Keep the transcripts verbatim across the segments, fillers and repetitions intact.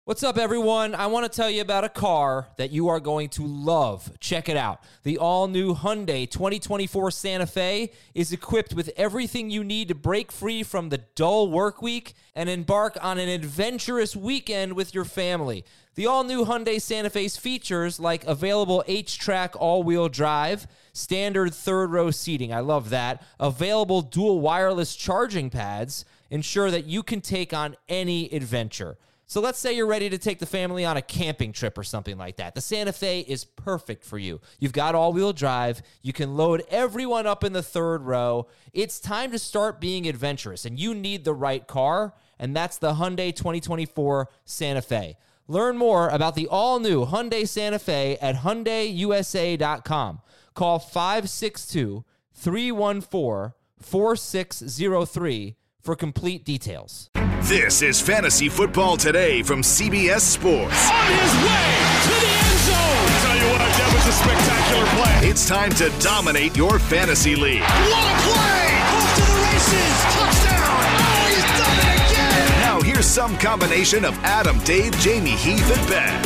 What's up, everyone? I want to tell you about a car that you are going to love. Check it out. The all-new Hyundai twenty twenty-four Santa Fe is equipped with everything you need to break free from the dull work week and embark on an adventurous weekend with your family. The all-new Hyundai Santa Fe's features like available H-Track all-wheel drive, standard third-row seating, I love that, available dual wireless charging pads, ensure that you can take on any adventure. So let's say you're ready to take the family on a camping trip or something like that. The Santa Fe is perfect for you. You've got all-wheel drive. You can load everyone up in the third row. It's time to start being adventurous, and you need the right car, and that's the Hyundai twenty twenty-four Santa Fe. Learn more about the all-new Hyundai Santa Fe at Hyundai U S A dot com. Call five six two, three one four, four six zero three for complete details. This is Fantasy Football Today from C B S Sports. On his way to the end zone. I'll tell you what, that was a spectacular play. It's time to dominate your fantasy league. What a play! Off to the races. Touchdown. Oh, he's done it again. Now here's some combination of Adam, Dave, Jamie, Heath, and Ben.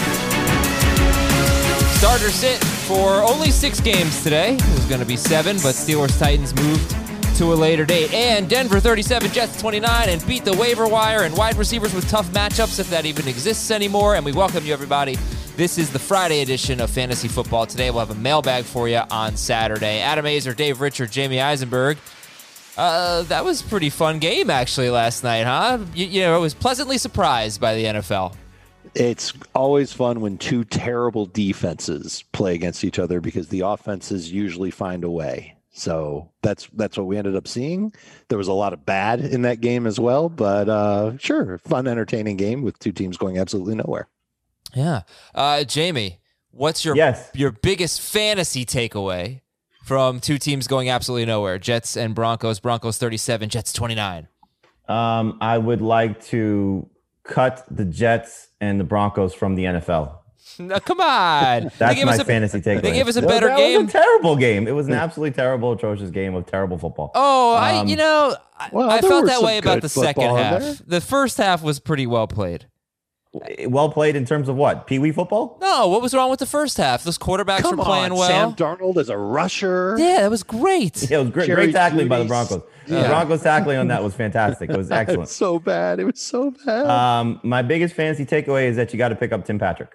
Starter sit for only six games today. It was going to be seven, but Steelers-Titans moved to a later date. And Denver thirty-seven, Jets twenty-nine, and beat the waiver wire and wide receivers with tough matchups, if that even exists anymore. And we welcome you, everybody. This is the Friday edition of Fantasy Football Today. We'll have a mailbag for you on Saturday. Adam Azer, Dave Richard, Jamie Eisenberg. Uh, that was a pretty fun game, actually, last night, huh? You, you know, I was pleasantly surprised by the N F L. It's always fun when two terrible defenses play against each other because the offenses usually find a way. So that's that's what we ended up seeing. There was a lot of bad in that game as well, but uh, sure, fun, entertaining game with two teams going absolutely nowhere. Yeah. Uh, Jamie, what's your yes. your biggest fantasy takeaway from two teams going absolutely nowhere? Jets and Broncos. Broncos thirty-seven, Jets twenty-nine. Um, I would like to cut the Jets and the Broncos from the N F L. No, come on. That's my a, fantasy takeaway. They gave us a better that game. It was a terrible game. It was an absolutely terrible, atrocious game of terrible football. Oh, um, I you know, I, well, I felt that way about good the second half. there. The first half was pretty well played. Well played in terms of what? Pee Wee football? No, what was wrong with the first half? Those quarterbacks Come were playing on, well. Sam Darnold as a rusher. Yeah, that was great. Yeah, it was great, Jerry great tackling by the Jeudy's- Broncos. Yeah. The Broncos tackling on that was fantastic. It was It excellent. was so bad. It was so bad. Um, my biggest fantasy takeaway is that you got to pick up Tim Patrick.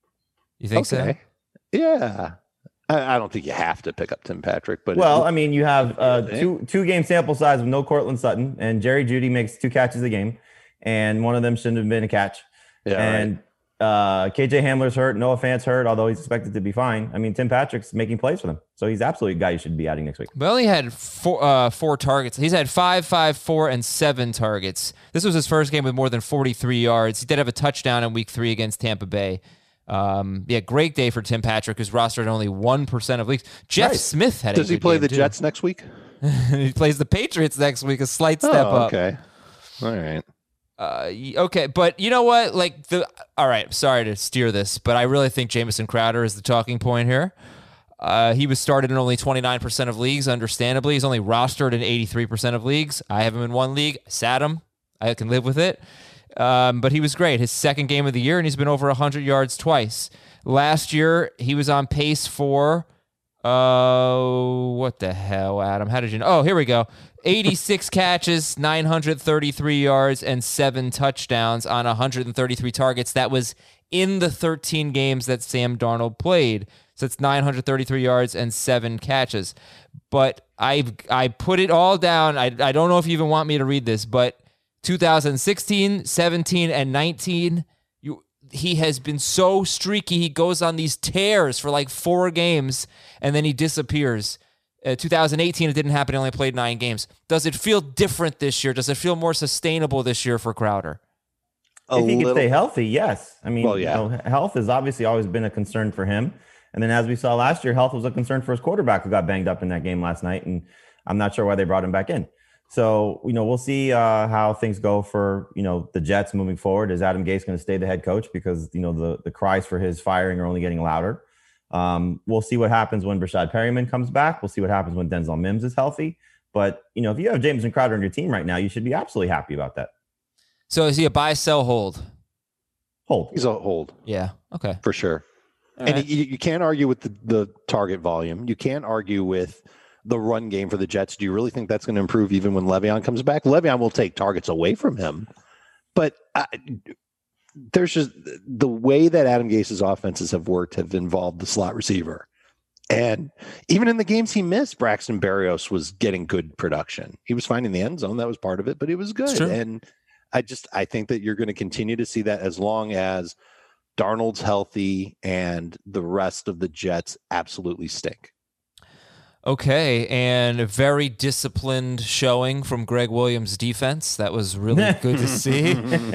You think so? okay. Yeah. I, I don't think you have to pick up Tim Patrick, but Well, it, I mean, you have uh, Yeah. two two game sample size with no Cortland Sutton, and Jerry Jeudy makes two catches a game, and one of them shouldn't have been a catch. yeah, and uh, K J Hamler's hurt, Noah Fant's hurt, although he's expected to be fine. I mean, Tim Patrick's making plays for them, so he's absolutely a guy you should be adding next week. We only had four, uh, four targets. He's had five, five, four, and seven targets. This was his first game with more than forty-three yards. He did have a touchdown in week three against Tampa Bay. Um, yeah, great day for Tim Patrick, who's rostered only one percent of leagues. Jeff Right. Smith had Does a he good play game, the too. Jets next week? He plays the Patriots next week, a slight step oh, up. okay. All right. Uh, y- okay, but you know what? Like the all right, sorry to steer this, but I really think Jamison Crowder is the talking point here. Uh, he was started in only twenty-nine percent of leagues, understandably. He's only rostered in eighty-three percent of leagues. I have him in one league. Sat him. I can live with it. Um, but he was great. His second game of the year, and he's been over one hundred yards twice. Last year, he was on pace for, uh, what the hell, Adam? How did you know? Oh, here we go. eighty-six catches, nine hundred thirty-three yards, and seven touchdowns on one hundred thirty-three targets. That was in the thirteen games that Sam Darnold played. So it's nine hundred thirty-three yards and seven catches. But I I put it all down. I, I don't know if you even want me to read this, but two thousand sixteen, seventeen, and nineteen, you, he has been so streaky. He goes on these tears for like four games, and then he disappears. Uh, two thousand eighteen, it didn't happen. He only played nine games. Does it feel different this year? Does it feel more sustainable this year for Crowder? A if he little, can stay healthy, yes. I mean, Well, yeah. you know, health has obviously always been a concern for him. And then as we saw last year, health was a concern for his quarterback who got banged up in that game last night. And I'm not sure why they brought him back in. So, you know, we'll see uh, how things go for, you know, the Jets moving forward. Is Adam Gase going to stay the head coach? Because, you know, the, the cries for his firing are only getting louder. Um, we'll see what happens when Brashad Perryman comes back. We'll see what happens when Denzel Mims is healthy. But, you know, if you have Jamison Crowder on your team right now, you should be absolutely happy about that. So is he a buy, sell, hold? Hold. He's a hold. Yeah. Okay. For sure. All and right. you, you can't argue with the, the target volume. You can't argue with the run game for the Jets. Do you really think that's going to improve even when Le'Veon comes back? Le'Veon will take targets away from him. But I, there's just the way that Adam Gase's offenses have worked have involved the slot receiver. And even in the games he missed, Braxton Berrios was getting good production. He was finding the end zone. That was part of it, but it was good. And I just, I think that you're going to continue to see that as long as Darnold's healthy and the rest of the Jets absolutely stink. Okay, and a very disciplined showing from Greg Williams' defense. That was really good to see.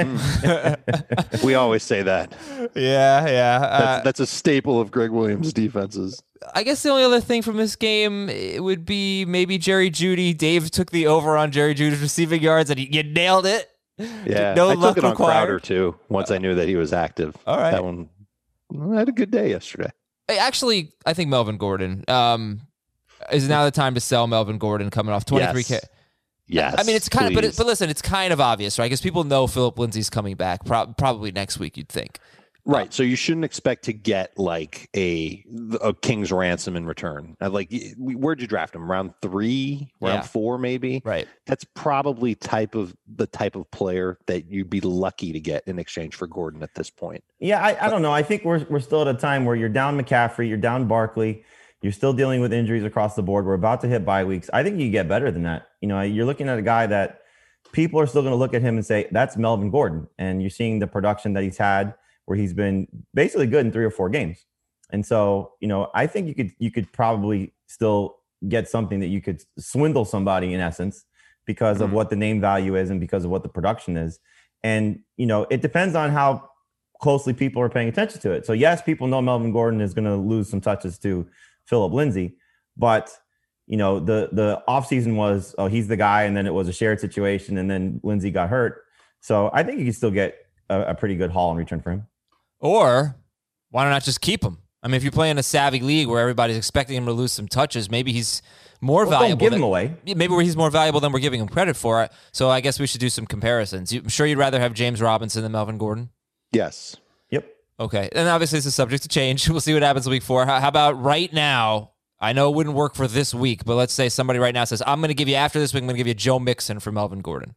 We always say that. Yeah, yeah. Uh, That's, that's a staple of Greg Williams' defenses. I guess the only other thing from this game it would be maybe Jerry Jeudy. Dave took the over on Jerry Jeudy's receiving yards, and he, you nailed it. Yeah, no I luck took it on required. Crowder too. Once I knew that he was active. All right, that one. I had a good day yesterday. Actually, I think Melvin Gordon um, is now the time to sell Melvin Gordon coming off twenty-three K. Yes. Yes. I mean, it's kind please. of, but, it, but listen, it's kind of obvious, right? Because people know Philip Lindsay's coming back pro- probably next week, you'd think. Right. So you shouldn't expect to get like a a king's ransom in return. Uh, Like, where'd you draft him? Round three, round Yeah. four, maybe. Right. That's probably type of the type of player that you'd be lucky to get in exchange for Gordon at this point. Yeah, I, I don't know. I think we're we're still at a time where you're down McCaffrey, you're down Barkley, you're still dealing with injuries across the board. We're about to hit bye weeks. I think you get better than that. You know, you're looking at a guy that people are still going to look at him and say, that's Melvin Gordon. And you're seeing the production that he's had where he's been basically good in three or four games. And so, you know, I think you could you could probably still get something that you could swindle somebody in essence because of Mhm. what the name value is and because of what the production is. And, you know, it depends on how closely people are paying attention to it. So yes, people know Melvin Gordon is going to lose some touches to Philip Lindsay, but you know, the the offseason was, oh, he's the guy, and then it was a shared situation, and then Lindsay got hurt. So I think you can still get a, a pretty good haul in return for him. Or why not just keep him? I mean, if you're playing a savvy league where everybody's expecting him to lose some touches, maybe he's more Well, valuable. don't give than, him away. Maybe where he's more valuable than we're giving him credit for. So I guess we should do some comparisons. You, I'm sure you'd rather have James Robinson than Melvin Gordon. Yes. Yep. Okay, and obviously this is subject to change. We'll see what happens week four. How, how about right now? I know it wouldn't work for this week, but let's say somebody right now says, I'm going to give you, after this week, I'm going to give you Joe Mixon for Melvin Gordon.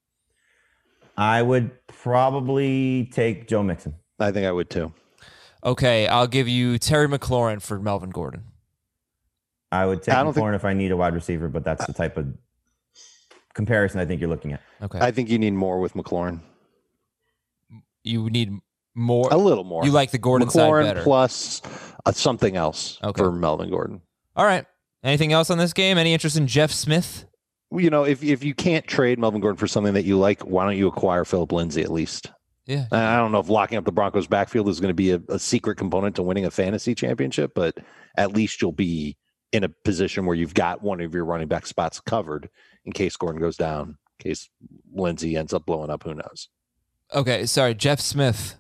I would probably take Joe Mixon. I think I would too. Okay, I'll give you Terry McLaurin for Melvin Gordon. I would take I don't McLaurin if I need a wide receiver, but that's the type of comparison I think you're looking at. Okay. I think you need more with McLaurin. You need more. A little more. You like the Gordon side McLaurin better. plus uh, something else Okay. for Melvin Gordon. All right. Anything else on this game? Any interest in Jeff Smith? You know, if if you can't trade Melvin Gordon for something that you like, why don't you acquire Philip Lindsay at least? Yeah. I don't know if locking up the Broncos backfield is going to be a, a secret component to winning a fantasy championship, but at least you'll be in a position where you've got one of your running back spots covered in case Gordon goes down, in case Lindsay ends up blowing up. Who knows? Okay. Sorry. Jeff Smith.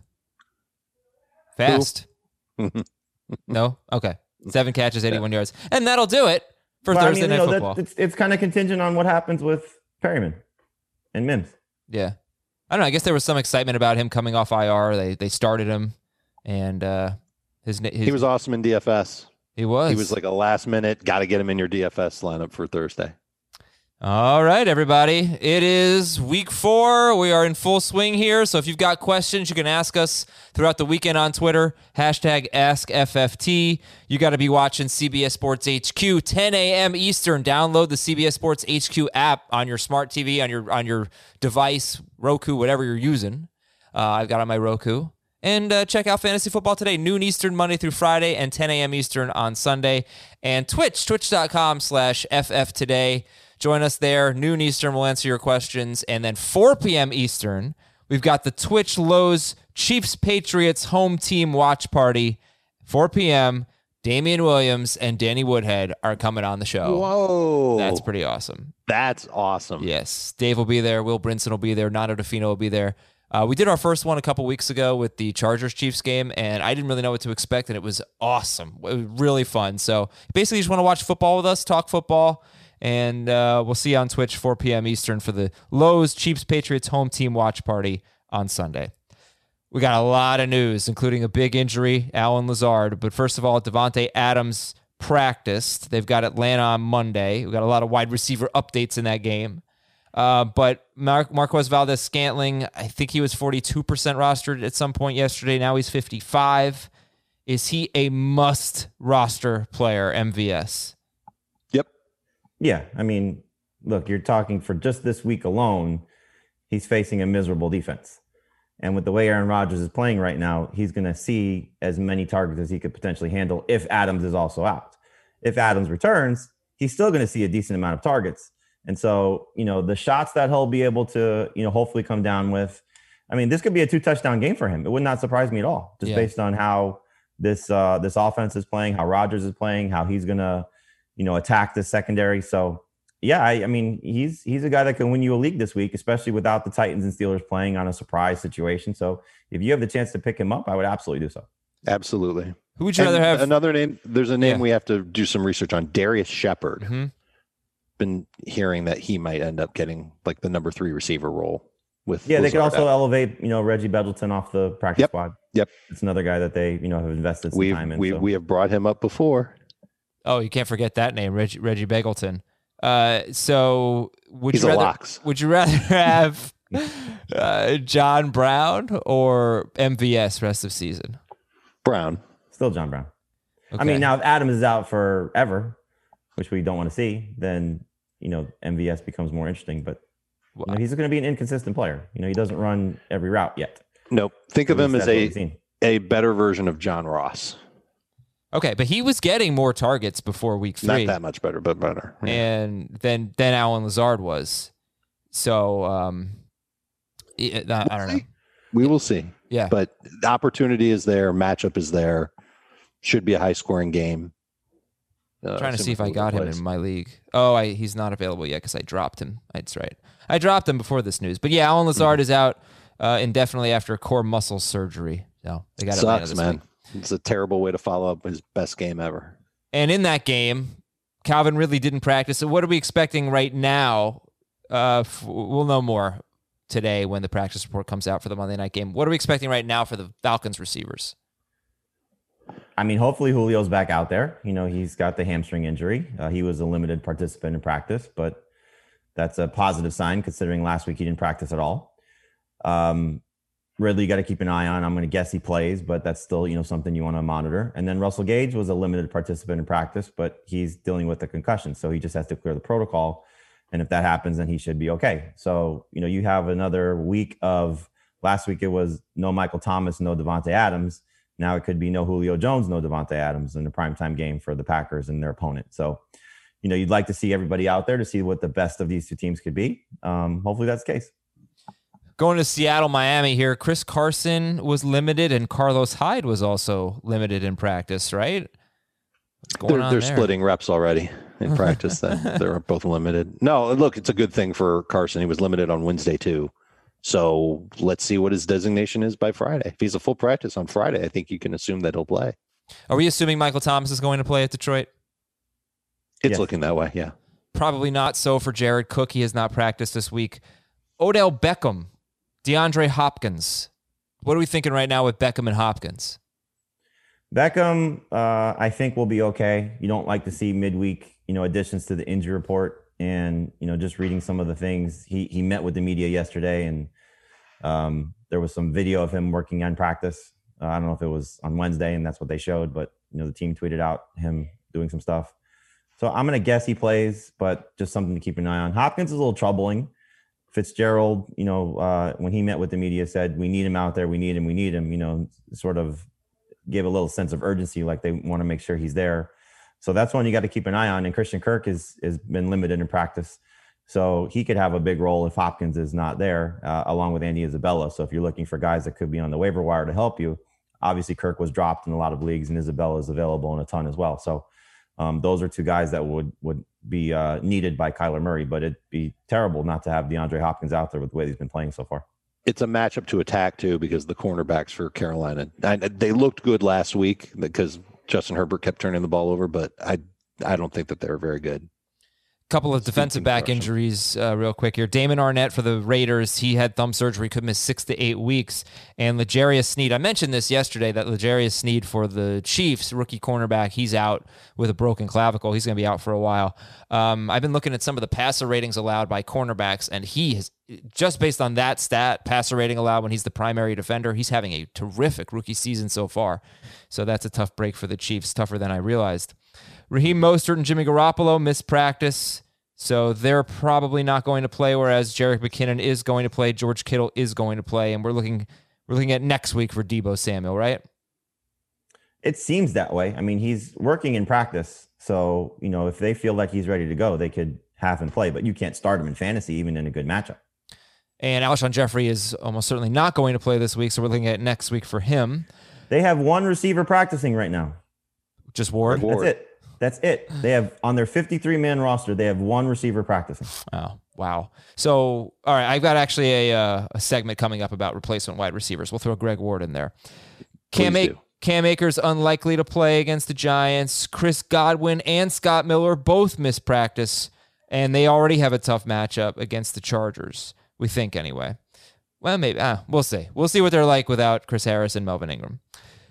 Fast. No? Okay. Seven catches, eighty-one yards. And that'll do it for Well, I Thursday mean, you Night know, that- Football. it's it's kind of contingent on what happens with Perryman and Mims. Yeah. I don't know. I guess there was some excitement about him coming off I R. They they started him, and uh, his, his He was awesome in D F S. he was He was like a last minute, got to get him in your D F S lineup for Thursday. All right, everybody. It is week four. We are in full swing here. So if you've got questions, you can ask us throughout the weekend on Twitter. Hashtag Ask F F T. You got to be watching C B S Sports H Q, ten a.m. Eastern. Download the C B S Sports H Q app on your smart T V, on your on your device, Roku, whatever you're using. Uh, I've got it on my Roku. And uh, check out Fantasy Football Today, noon Eastern, Monday through Friday, and ten a.m. Eastern on Sunday. And Twitch, twitch.com slash FF Today. Join us there. Noon Eastern, we'll answer your questions. And then four p.m. Eastern, we've got the Twitch Lowe's Chiefs Patriots home team watch party. four p.m. Damian Williams and Danny Woodhead are coming on the show. Whoa. That's pretty awesome. That's awesome. Yes. Dave will be there. Will Brinson will be there. Nando DeFino will be there. Uh, we did our first one a couple weeks ago with the Chargers-Chiefs game, and I didn't really know what to expect, and it was awesome. It was really fun. So basically, you just want to watch football with us, talk football, and uh, we'll see you on Twitch, four p.m. Eastern, for the Lowe's Chiefs Patriots home team watch party on Sunday. We got a lot of news, including a big injury, Allen Lazard. But first of all, Davante Adams practiced. They've got Atlanta on Monday. We got a lot of wide receiver updates in that game. Uh, but Mar- Marquez Valdes-Scantling, I think he was forty-two percent rostered at some point yesterday. Now he's fifty-five. Is he a must roster player, M V S? Yep. Yeah. I mean, look, you're talking for just this week alone, he's facing a miserable defense. And with the way Aaron Rodgers is playing right now, he's going to see as many targets as he could potentially handle if Adams is also out. If Adams returns, he's still going to see a decent amount of targets. And so, you know, the shots that he'll be able to, you know, hopefully come down with, I mean, this could be a two touchdown game for him. It would not surprise me at all, just yeah. based on how this uh, this offense is playing, how Rodgers is playing, how he's going to, you know, attack the secondary. So, yeah, I, I mean, he's he's a guy that can win you a league this week, especially without the Titans and Steelers playing on a surprise situation. So if you have the chance to pick him up, I would absolutely do so. Absolutely. Who would you and rather have? Another name, there's a name Yeah. we have to do some research on, Darius Shepherd. Mm-hmm. Been hearing that he might end up getting like the number three receiver role with. Yeah, they could Lazard also out. elevate, you know, Reggie Bedelton off the practice Yep. squad. Yep. It's another guy that they, you know, have invested some We've, time in. we so. we have brought him up before. Oh, you can't forget that name, Reggie, Reggie Begelton. Uh, so would He's you a rather? locks. Would you rather have uh, John Brown or M V S rest of season? Brown. Still John Brown. Okay. I mean, now if Adams is out forever, which we don't want to see, then, you know, M V S becomes more interesting. But you know, he's going to be an inconsistent player. You know, he doesn't run every route yet. Nope. Think of At him least as that's what a we've seen. a better version of John Ross. Okay, but he was getting more targets before week three. Not that much better, but better. Yeah. And then then Allen Lazard was. So um, it, I, I don't know. We will see. Yeah, But the opportunity is there. Matchup is there. Should be a high scoring game. Uh, I'm trying to see if I assuming got him plays. in my league. Oh, I, he's not available yet because I dropped him. That's right. I dropped him before this news. But yeah, Allen Lazard Mm-hmm. is out uh, indefinitely after core muscle surgery. So they got Atlanta Sucks, this man. week. It's a terrible way to follow up his best game ever. And in that game, Calvin Ridley didn't practice. So what are we expecting right now? Uh, f- we'll know more today when the practice report comes out for the Monday night game. What are we expecting right now for the Falcons receivers? I mean, hopefully Julio's back out there. You know, he's got the hamstring injury. Uh, he was a limited participant in practice, but that's a positive sign considering last week he didn't practice at all. Um, Ridley, you got to keep an eye on. I'm going to guess he plays, but that's still, you know, something you want to monitor. And then Russell Gage was a limited participant in practice, but he's dealing with a concussion, so he just has to clear the protocol. And if that happens, then he should be okay. So, you know, you have another week of last week. It was no Michael Thomas, no Davante Adams. Now it could be no Julio Jones, no Davante Adams in the primetime game for the Packers and their opponent. So, you know, you'd like to see everybody out there to see what the best of these two teams could be. Um, hopefully that's the case. Going to Seattle, Miami here. Chris Carson was limited and Carlos Hyde was also limited in practice, right? What's going They're, on they're there? splitting reps already in practice. Then they're both limited. No, look, it's a good thing for Carson. He was limited on Wednesday too. So let's see what his designation is by Friday. If he's a full practice on Friday, I think you can assume that he'll play. Are we assuming Michael Thomas is going to play at Detroit? It's Yes. looking that way. Yeah. Probably not so for Jared Cook. He has not practiced this week. Odell Beckham, DeAndre Hopkins. What are we thinking right now with Beckham and Hopkins? Beckham, uh, I think will be okay. You don't like to see midweek, you know, additions to the injury report. And, you know, just reading some of the things, he he met with the media yesterday, and um, there was some video of him working on practice. Uh, I don't know if it was on Wednesday, and that's what they showed, but, you know, the team tweeted out him doing some stuff. So I'm going to guess he plays, but just something to keep an eye on. Hopkins is a little troubling. Fitzgerald, you know, uh, when he met with the media, said, we need him out there. We need him. We need him, you know, sort of gave a little sense of urgency, like they want to make sure he's there. So that's one you got to keep an eye on. And Christian Kirk has has been limited in practice. So he could have a big role if Hopkins is not there, uh, along with Andy Isabella. So if you're looking for guys that could be on the waiver wire to help you, obviously Kirk was dropped in a lot of leagues and Isabella is available in a ton as well. So um, those are two guys that would, would be uh, needed by Kyler Murray, but it'd be terrible not to have DeAndre Hopkins out there with the way he's been playing so far. It's a matchup to attack too, because the cornerbacks for Carolina, I, they looked good last week because Justin Herbert kept turning the ball over, but I I don't think that they're very good. Couple of defensive back injuries uh, real quick here. Damon Arnett for the Raiders, he had thumb surgery, could miss six to eight weeks. And L'Jarius Sneed, I mentioned this yesterday, that L'Jarius Sneed for the Chiefs, rookie cornerback, he's out with a broken clavicle. He's going to be out for a while. Um, I've been looking at some of the passer ratings allowed by cornerbacks, and he has, just based on that stat, passer rating allowed when he's the primary defender, he's having a terrific rookie season so far. So that's a tough break for the Chiefs, tougher than I realized. Raheem Mostert and Jimmy Garoppolo missed practice, so they're probably not going to play, whereas Jerick McKinnon is going to play, George Kittle is going to play, and we're looking we're looking at next week for Deebo Samuel, right? It seems that way. I mean, he's working in practice, so, you know, if they feel like he's ready to go, they could have him play, but you can't start him in fantasy, even in a good matchup. And Alshon Jeffrey is almost certainly not going to play this week, so we're looking at next week for him. They have one receiver practicing right now. Just Ward? That's it. That's it. They have, on their fifty-three man roster, they have one receiver practicing. Oh, wow. So, all right, I've got actually a uh, a segment coming up about replacement wide receivers. We'll throw Greg Ward in there. Cam, A- Cam Akers unlikely to play against the Giants. Chris Godwin and Scott Miller both missed practice, and they already have a tough matchup against the Chargers, we think anyway. Well, maybe. Ah, we'll see. We'll see what they're like without Chris Harris and Melvin Ingram.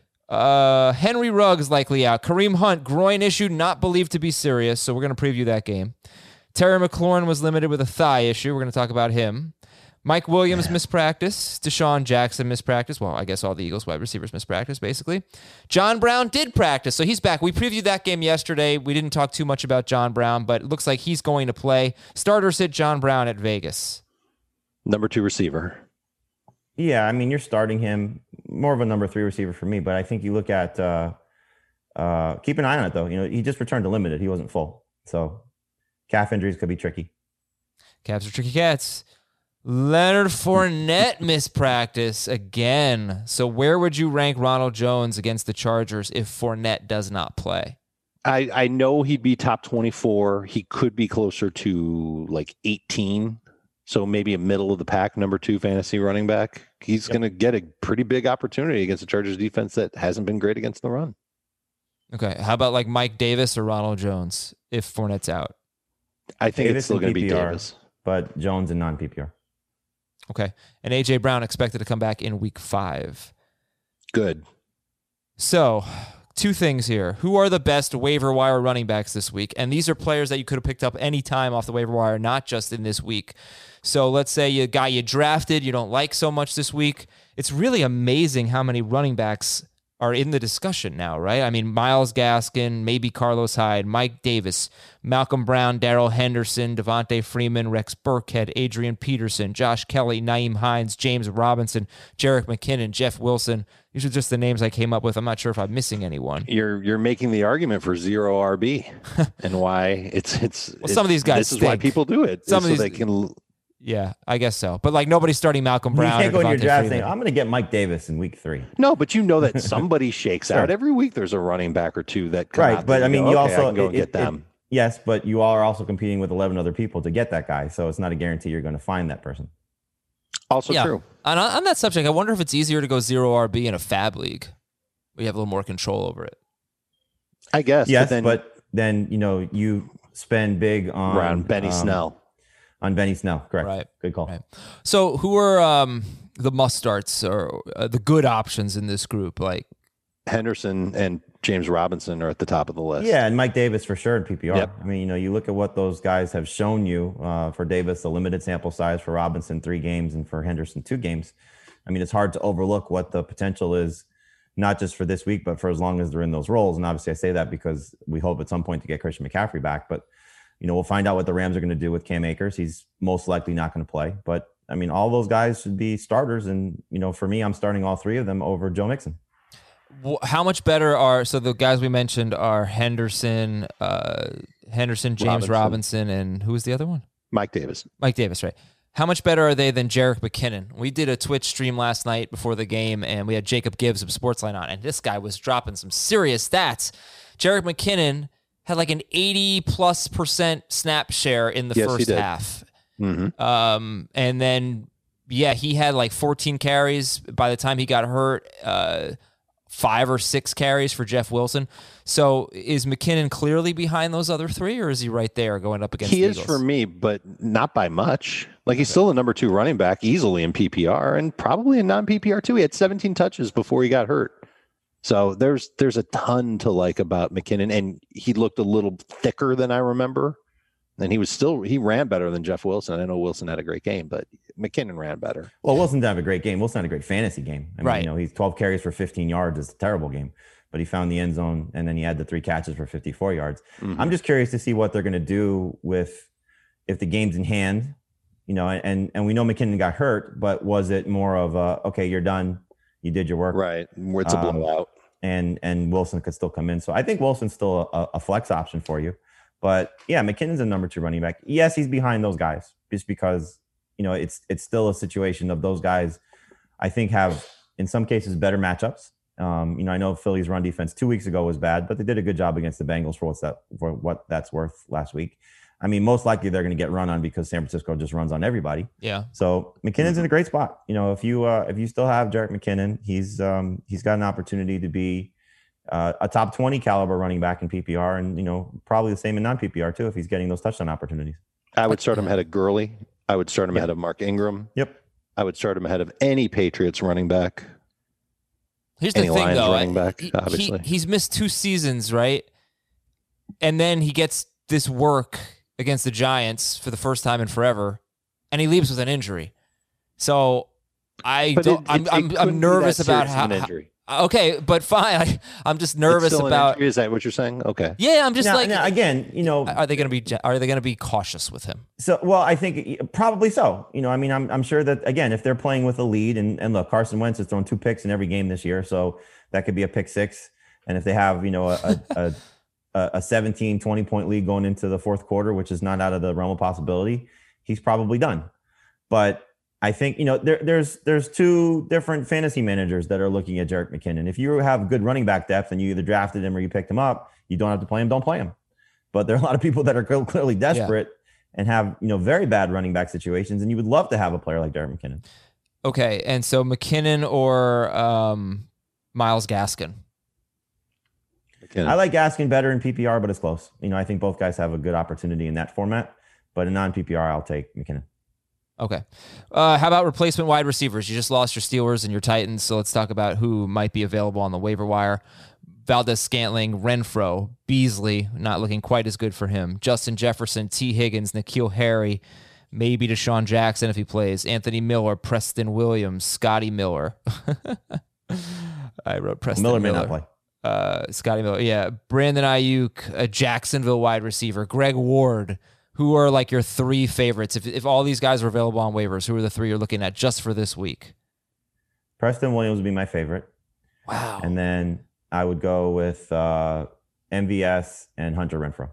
Uh, Henry Ruggs likely out. Kareem Hunt, groin issue, not believed to be serious, so we're going to preview that game. Terry McLaurin was limited with a thigh issue. We're going to talk about him. Mike Williams missed practice. Deshaun Jackson missed practice. Well, I guess all the Eagles wide receivers missed practice, basically. John Brown did practice, so he's back. We previewed that game yesterday. We didn't talk too much about John Brown, but it looks like he's going to play. Starters hit John Brown at Vegas. Number two receiver. Yeah, I mean, you're starting him, more of a number three receiver for me, but I think you look at, uh, uh, keep an eye on it, though. You know, he just returned to limited. He wasn't full. So calf injuries could be tricky. Calves are tricky cats. Leonard Fournette missed practice again. So where would you rank Ronald Jones against the Chargers if Fournette does not play? I, I know he'd be top twenty-four. He could be closer to like eighteen. So maybe a middle of the pack, number two fantasy running back. He's yep. going to get a pretty big opportunity against the Chargers defense that hasn't been great against the run. Okay. How about like Mike Davis or Ronald Jones if Fournette's out? I think Davis it's still going to be Davis. But Jones in non-P P R. Okay. And A J Brown expected to come back in week five. Good. So, two things here. Who are the best waiver wire running backs this week? And these are players that you could have picked up any time off the waiver wire, not just in this week. So let's say you guy you drafted, you don't like so much this week. It's really amazing how many running backs are in the discussion now, right? I mean, Myles Gaskin, maybe Carlos Hyde, Mike Davis, Malcolm Brown, Darrell Henderson, Devontae Freeman, Rex Burkhead, Adrian Peterson, Josh Kelly, Naeem Hines, James Robinson, Jerick McKinnon, Jeff Wilson. These are just the names I came up with. I'm not sure if I'm missing anyone. You're you're making the argument for zero R B and why it's it's. Well, it's, some of these guys. This stink. is why people do it. Some so of these they can. Yeah, I guess so. But like nobody's starting Malcolm Brown. You can't go in your draft saying, Freeman. I'm going to get Mike Davis in week three. No, but you know that somebody shakes Sure. out every week. There's a running back or two that come Right. out But that I mean, go, you okay, also I can go it- and get it- them. it- yes, but you are also competing with eleven other people to get that guy. So it's not a guarantee you're going to find that person. Also yeah. true. On, on that subject, I wonder if it's easier to go zero R B in a fab league. We have a little more control over it. I guess. Yes, but then, but then, you know, you spend big on around Benny um, Snell. On Benny Snell, correct. Right. Good call. Right. So who are um, the must-starts or uh, the good options in this group? Like Henderson and James Robinson are at the top of the list. Yeah, and Mike Davis for sure in P P R. Yep. I mean, you know, you look at what those guys have shown you. Uh, for Davis, a limited sample size. For Robinson, three games, and for Henderson, two games. I mean, it's hard to overlook what the potential is, not just for this week, but for as long as they're in those roles. And obviously, I say that because we hope at some point to get Christian McCaffrey back. But you know, we'll find out what the Rams are going to do with Cam Akers. He's most likely not going to play. But I mean, all those guys should be starters. And you know, for me, I'm starting all three of them over Joe Mixon. how much better are so the guys we mentioned are Henderson, uh, Henderson, James Robinson. Robinson, and who was the other one? Mike Davis. Mike Davis, right? How much better are they than Jerick McKinnon? We did a Twitch stream last night before the game, and we had Jacob Gibbs of Sportsline on, and this guy was dropping some serious stats. Jerick McKinnon had like an eighty plus percent snap share in the yes, first half. Mm-hmm. Um, and then, yeah, he had like fourteen carries by the time he got hurt. Uh, five or six carries for Jeff Wilson. So is McKinnon clearly behind those other three, or is he right there going up against he the is Eagles? For me, but not by much. Like he's okay. still the number two running back easily in P P R and probably in non-P P R too. He had seventeen touches before he got hurt. So there's there's a ton to like about McKinnon, and he looked a little thicker than I remember. And he was still he ran better than Jeff Wilson. I know Wilson had a great game, but McKinnon ran better. Well, Wilson didn't have a great game. Wilson had a great fantasy game. I mean, right. you know, he's twelve carries for fifteen yards. It's a terrible game, but he found the end zone, and then he had the three catches for fifty-four yards. Mm-hmm. I'm just curious to see what they're going to do with if the game's in hand, you know, and and we know McKinnon got hurt, but was it more of a okay, you're done, you did your work, right? Where it's a blowout, um, and and Wilson could still come in. So I think Wilson's still a, a flex option for you. But yeah, McKinnon's a number two running back. Yes, he's behind those guys just because, you know, it's it's still a situation of those guys, I think, have in some cases better matchups. Um, you know, I know Philly's run defense two weeks ago was bad, but they did a good job against the Bengals for what's that for what that's worth last week. I mean, most likely they're going to get run on because San Francisco just runs on everybody. Yeah. So McKinnon's in a great spot. You know, if you uh, if you still have Jerick McKinnon, he's um, he's got an opportunity to be Uh, a top twenty caliber running back in P P R, and you know probably the same in non-P P R too if he's getting those touchdown opportunities. I would start him ahead of Gurley. I would start him yep. ahead of Mark Ingram. Yep. I would start him ahead of any Patriots running back. Here's the any thing, Lions though. Running back, he, obviously, he, he's missed two seasons, right? And then he gets this work against the Giants for the first time in forever, and he leaves with an injury. So I but don't. It, I'm it, I'm, it I'm nervous about how. An injury. Okay, but fine. I, I'm just nervous about. Is that what you're saying? Okay. Yeah, I'm just now, like now, again, you know, are they going to be are they going to be cautious with him? So, well, I think probably so. You know, I mean, I'm I'm sure that again, if they're playing with a lead, and and look, Carson Wentz has thrown two picks in every game this year, so that could be a pick six. And if they have, you know, a a, a, a seventeen, twenty point lead going into the fourth quarter, which is not out of the realm of possibility, he's probably done. But I think, you know, there, there's there's two different fantasy managers that are looking at Jerick McKinnon. If you have good running back depth and you either drafted him or you picked him up, you don't have to play him, don't play him. But there are a lot of people that are clearly desperate yeah. and have, you know, very bad running back situations, and you would love to have a player like Jerick McKinnon. Okay, and so McKinnon or um, Myles Gaskin? McKinnon. I like Gaskin better in P P R, but it's close. You know, I think both guys have a good opportunity in that format, but in non-P P R, I'll take McKinnon. Okay. Uh, how about replacement wide receivers? You just lost your Steelers and your Titans, so let's talk about who might be available on the waiver wire. Valdez-Scantling, Renfro, Beasley, not looking quite as good for him. Justin Jefferson, T. Higgins, N'Keal Harry, maybe Deshaun Jackson if he plays. Anthony Miller, Preston Williams, Scotty Miller. I wrote Preston Miller. Miller. May not play. Uh, Scotty Miller, yeah. Brandon Ayuk, a Jacksonville wide receiver. Greg Ward. Who are like your three favorites? If if all these guys are available on waivers, who are the three you're looking at just for this week? Preston Williams would be my favorite. Wow. And then I would go with uh, M V S and Hunter Renfrow.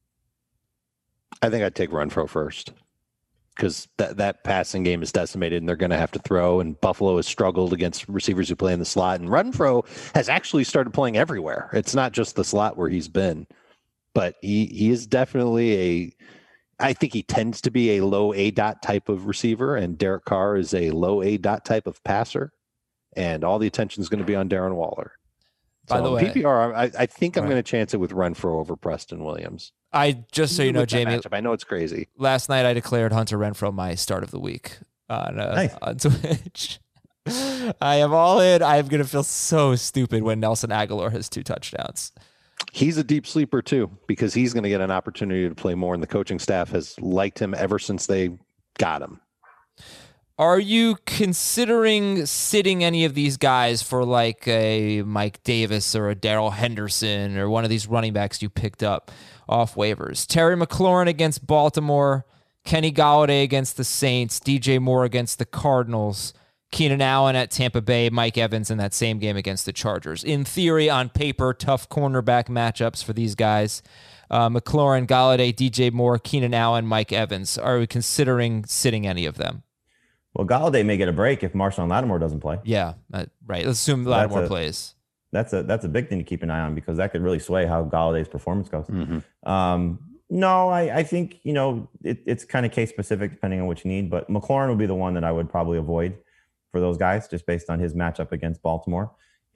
I think I'd take Renfrow first because that, that passing game is decimated and they're going to have to throw, and Buffalo has struggled against receivers who play in the slot. And Renfrow has actually started playing everywhere. It's not just the slot where he's been, but he, he is definitely a I think he tends to be a low A dot type of receiver, and Derek Carr is a low A dot type of passer, and all the attention is going to be on Darren Waller. By so the way, P P R, I, I think I'm right. going to chance it with Renfro over Preston Williams. I just so you know, Jamie, matchup, I know it's crazy. Last night I declared Hunter Renfrow my start of the week on uh, nice. on Twitch. I am all in. I'm going to feel so stupid when Nelson Aguilar has two touchdowns. He's a deep sleeper too, because he's going to get an opportunity to play more, and the coaching staff has liked him ever since they got him. Are you considering sitting any of these guys for like a Mike Davis or a Darrell Henderson or one of these running backs you picked up off waivers? Terry McLaurin against Baltimore, Kenny Golladay against the Saints, D J Moore against the Cardinals, Keenan Allen at Tampa Bay, Mike Evans in that same game against the Chargers. In theory, on paper, tough cornerback matchups for these guys. Uh, McLaurin, Golladay, D J Moore, Keenan Allen, Mike Evans. Are we considering sitting any of them? Well, Golladay may get a break if Marshawn Lattimore doesn't play. Yeah, uh, right. Let's assume So Lattimore a, plays. That's a that's a big thing to keep an eye on, because that could really sway how Galladay's performance goes. Mm-hmm. Um, no, I, I think, you know, it, it's kind of case specific depending on what you need, but McLaurin would be the one that I would probably avoid for those guys, just based on his matchup against Baltimore.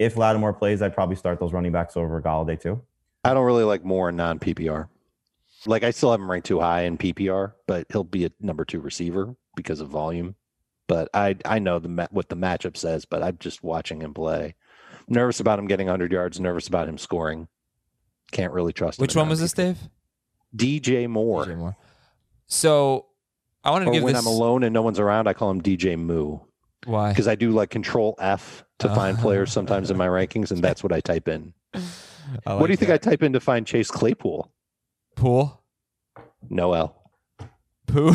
if Lattimore plays, I'd probably start those running backs over Galladay too. I don't really like Moore in non-P P R. Like, I still have him ranked too high in P P R, but he'll be a number two receiver because of volume. But I I know the what the matchup says, but I'm just watching him play. Nervous about him getting one hundred yards, nervous about him scoring. Can't really trust him. Which one was this, Dave? D J Moore. D J Moore. So I wanted to or give when this... I'm alone and no one's around, I call him D J Moo. Why? Because I do like Control F to Oh. find players sometimes in my rankings, and that's what I type in. I what like do you think that. I type in to find Chase Claypool? Pool? No L. Poo?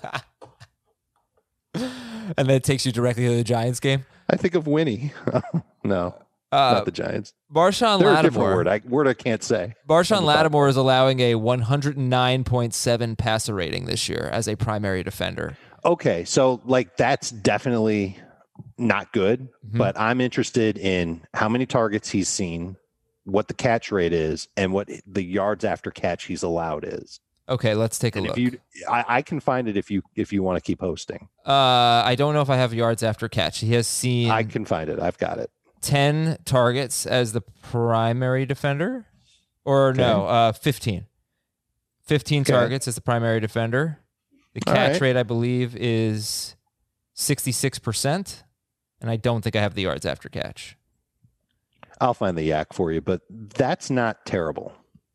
And then it takes you directly to the Giants game? I think of Winnie. No, Uh, not the Giants. Marshawn They're a different Lattimore. word. I, word I can't say. Marshawn the Lattimore is allowing a one hundred nine point seven passer rating this year as a primary defender. Okay, so like that's definitely not good, Mhm. but I'm interested in how many targets he's seen, what the catch rate is, and what the yards after catch he's allowed is. Okay, let's take a And look. if you, I, I can find it if you if you want to keep hosting. uh, I don't know if I have yards after catch. He has seen I can find it. I've got it. ten targets as the primary defender, or no, uh, fifteen. fifteen Okay. targets as the primary defender. The All catch right. rate, I believe, is sixty-six percent, and I don't think I have the yards after catch. I'll find the yak for you, but that's not terrible.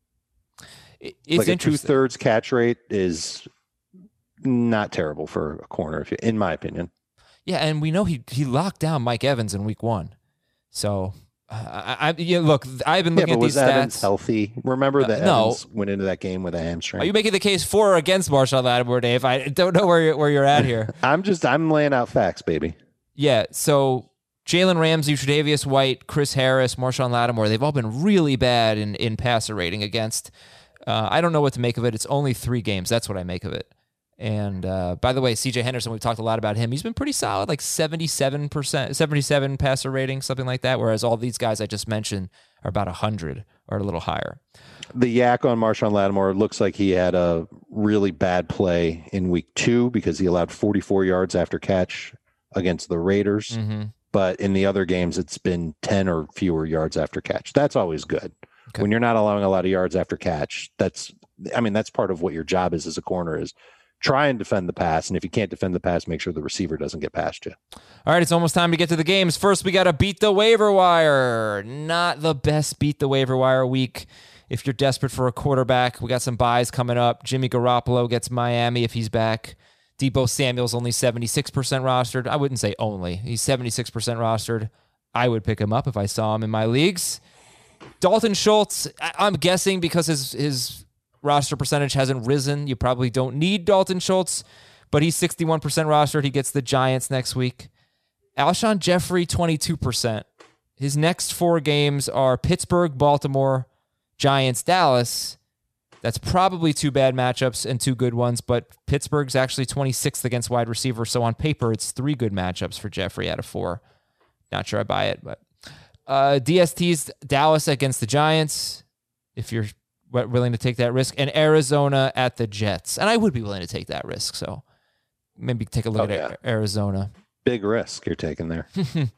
It- It's like a two interesting. thirds catch rate is not terrible for a corner, if you, in my opinion. Yeah, and we know he he locked down Mike Evans in week one. So, uh, I, I yeah, look, I've been Yeah, looking but at was these Evans stats. healthy? Remember Uh, that no. Evans went into that game with a hamstring. Are you making the case for or against Marshawn Lattimore, Dave? I don't know where you're, where you're at here. I'm just I'm laying out facts, baby. Yeah, so Jalen Ramsey, Tre'Davious White, Chris Harris, Marshawn Lattimore, they've all been really bad in, in passer rating against. Uh, I don't know what to make of it. It's only three games. That's what I make of it. And uh, by the way, C J Henderson, we've talked a lot about him. He's been pretty solid, like seventy-seven percent, seventy-seven passer rating, something like that, whereas all these guys I just mentioned are about one hundred or a little higher. The yak on Marshawn Lattimore looks like he had a really bad play in week two because he allowed forty-four yards after catch against the Raiders. Mm-hmm. But in the other games, it's been ten or fewer yards after catch. That's always good. Okay. When you're not allowing a lot of yards after catch, that's, I mean, that's part of what your job is as a corner is try and defend the pass. And if you can't defend the pass, make sure the receiver doesn't get past you. All right, it's almost time to get to the games. First, we got to beat the waiver wire. Not the best beat the waiver wire week. If you're desperate for a quarterback, we got some buys coming up. Jimmy Garoppolo gets Miami if he's back. Deebo Samuel's only seventy-six percent rostered. I wouldn't say only. He's seventy-six percent rostered. I would pick him up if I saw him in my leagues. Dalton Schultz, I- I'm guessing because his his roster percentage hasn't risen, you probably don't need Dalton Schultz, but he's sixty-one percent rostered. He gets the Giants next week. Alshon Jeffrey, twenty-two percent. His next four games are Pittsburgh, Baltimore, Giants, Dallas. That's probably two bad matchups and two good ones, but Pittsburgh's actually twenty-sixth against wide receiver, so on paper, it's three good matchups for Jeffrey out of four. Not sure I buy it, but uh, D S T's Dallas against the Giants, if you're w- willing to take that risk, and Arizona at the Jets. And I would be willing to take that risk, so maybe take a look Oh, at yeah. Arizona. Big risk you're taking there.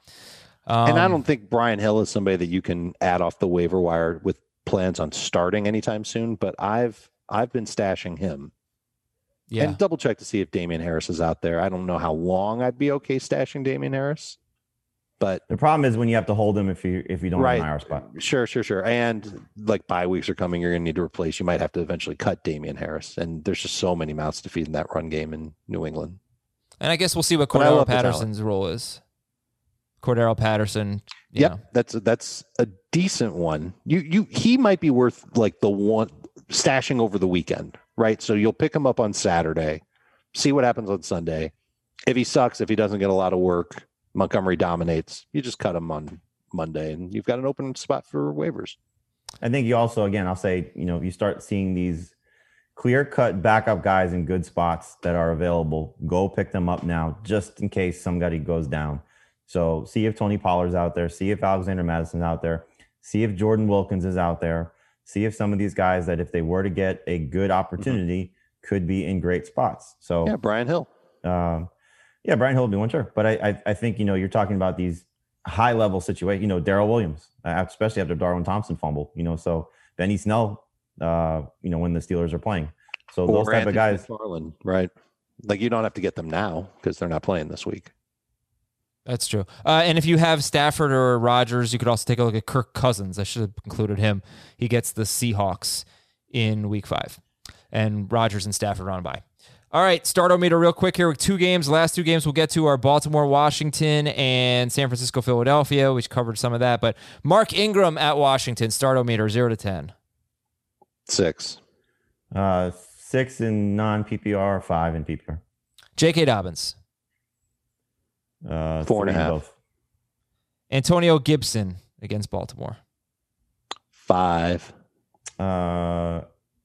Um, And I don't think Brian Hill is somebody that you can add off the waiver wire with plans on starting anytime soon, but I've I've been stashing him. yeah. And double check to see if Damian Harris is out there. I don't know how long I'd be okay stashing Damian Harris, but The problem is when you have to hold him if you if you don't Right. have an I R spot. sure, sure, sure. And like bye weeks are coming, you're going to need to replace. You might have to eventually cut Damian Harris, and there's just so many mouths to feed in that run game in New England. And I guess we'll see what But I Cordero love the talent. Patterson's role is. Cordero Patterson. You Yep, know. that's that's a decent one. You you he might be worth like the one stashing over the weekend, right? So you'll pick him up on Saturday, see what happens on Sunday. If he sucks, if he doesn't get a lot of work, Montgomery dominates. You just cut him on Monday, and you've got an open spot for waivers. I think you also, again, I'll say, you know, you start seeing these clear-cut backup guys in good spots that are available. Go pick them up now, just in case somebody goes down. So see if Tony Pollard's out there. See if Alexander Madison's out there. See if Jordan Wilkins is out there. See if some of these guys that if they were to get a good opportunity mm-hmm. could be in great spots. So yeah, Brian Hill. Um, yeah, Brian Hill would be one, sure. But I, I, I think, you know, you're talking about these high level situation. You know, Darrell Williams, uh, especially after Darwin Thompson fumbled. You know, so Benny Snell. Uh, you know, when the Steelers are playing, so or those type Anthony of guys, McFarland, right? Like you don't have to get them now because they're not playing this week. That's true. Uh, and if you have Stafford or Rodgers, you could also take a look at Kirk Cousins. I should have included him. He gets the Seahawks in week five, and Rodgers and Stafford are on bye. All right, Stardometer real quick here with two games. Last two games we'll get to are Baltimore, Washington, and San Francisco, Philadelphia. We covered some of that, but Mark Ingram at Washington, Stardometer zero to ten. Six. uh, six in non P P R, five in P P R. J K. Dobbins. Uh, Four and a three in half. both. Antonio Gibson against Baltimore. Five. Uh,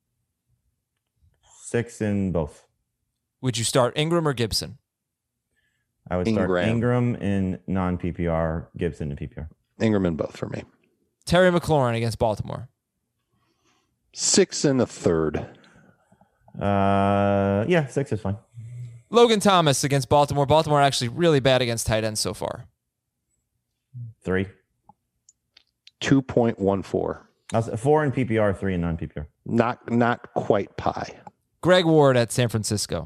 six in both. Would you start Ingram or Gibson? I would start Ingram. Ingram in non P P R, Gibson in P P R. Ingram in both for me. Terry McLaurin against Baltimore. Six and a third. Uh, yeah, six is fine. Logan Thomas against Baltimore. Baltimore actually really bad against tight ends so far. Three. two point one four. That's four in P P R, three in non P P R. Not not quite pie. Greg Ward at San Francisco.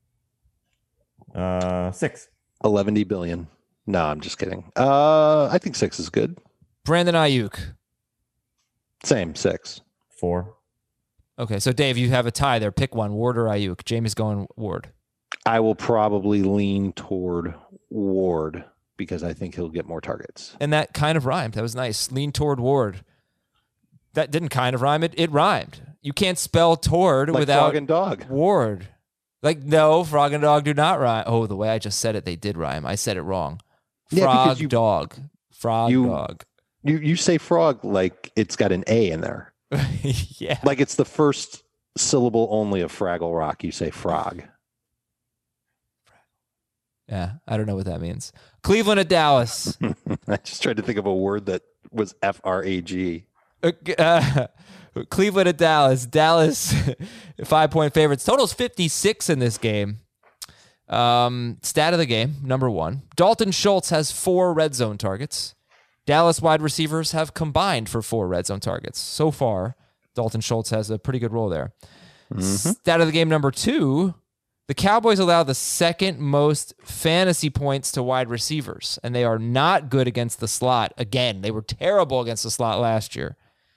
Uh, six. eleven billion. No, I'm just kidding. Uh, I think six is good. Brandon Ayuk. Same, six. Four. Okay, so Dave, you have a tie there. Pick one, Ward or Ayuk. Jamie's going Ward. I will probably lean toward Ward because I think he'll get more targets. And that kind of rhymed. That was nice. Lean toward Ward. That didn't kind of rhyme. It it rhymed. You can't spell toward Like without frog and dog. Ward. Like, no, frog and dog do not rhyme. Oh, the way I just said it, they did rhyme. I said it wrong. Yeah, Frog, because you- dog. Frog, you- dog. You you say frog like it's got an A in there. Yeah. Like it's the first syllable only of Fraggle Rock. You say frog. Yeah, I don't know what that means. Cleveland at Dallas. I just tried to think of a word that was F R A G. Uh, Cleveland at Dallas. Dallas, five-point favorites. Total's fifty-six in this game. Um, stat of the game, number one. Dalton Schultz has four red zone targets. Dallas wide receivers have combined for four red zone targets. So far, Dalton Schultz has a pretty good role there. Mm-hmm. Stat of the game, number two. The Cowboys allow the second most fantasy points to wide receivers, and they are not good against the slot. Again, they were terrible against the slot last year.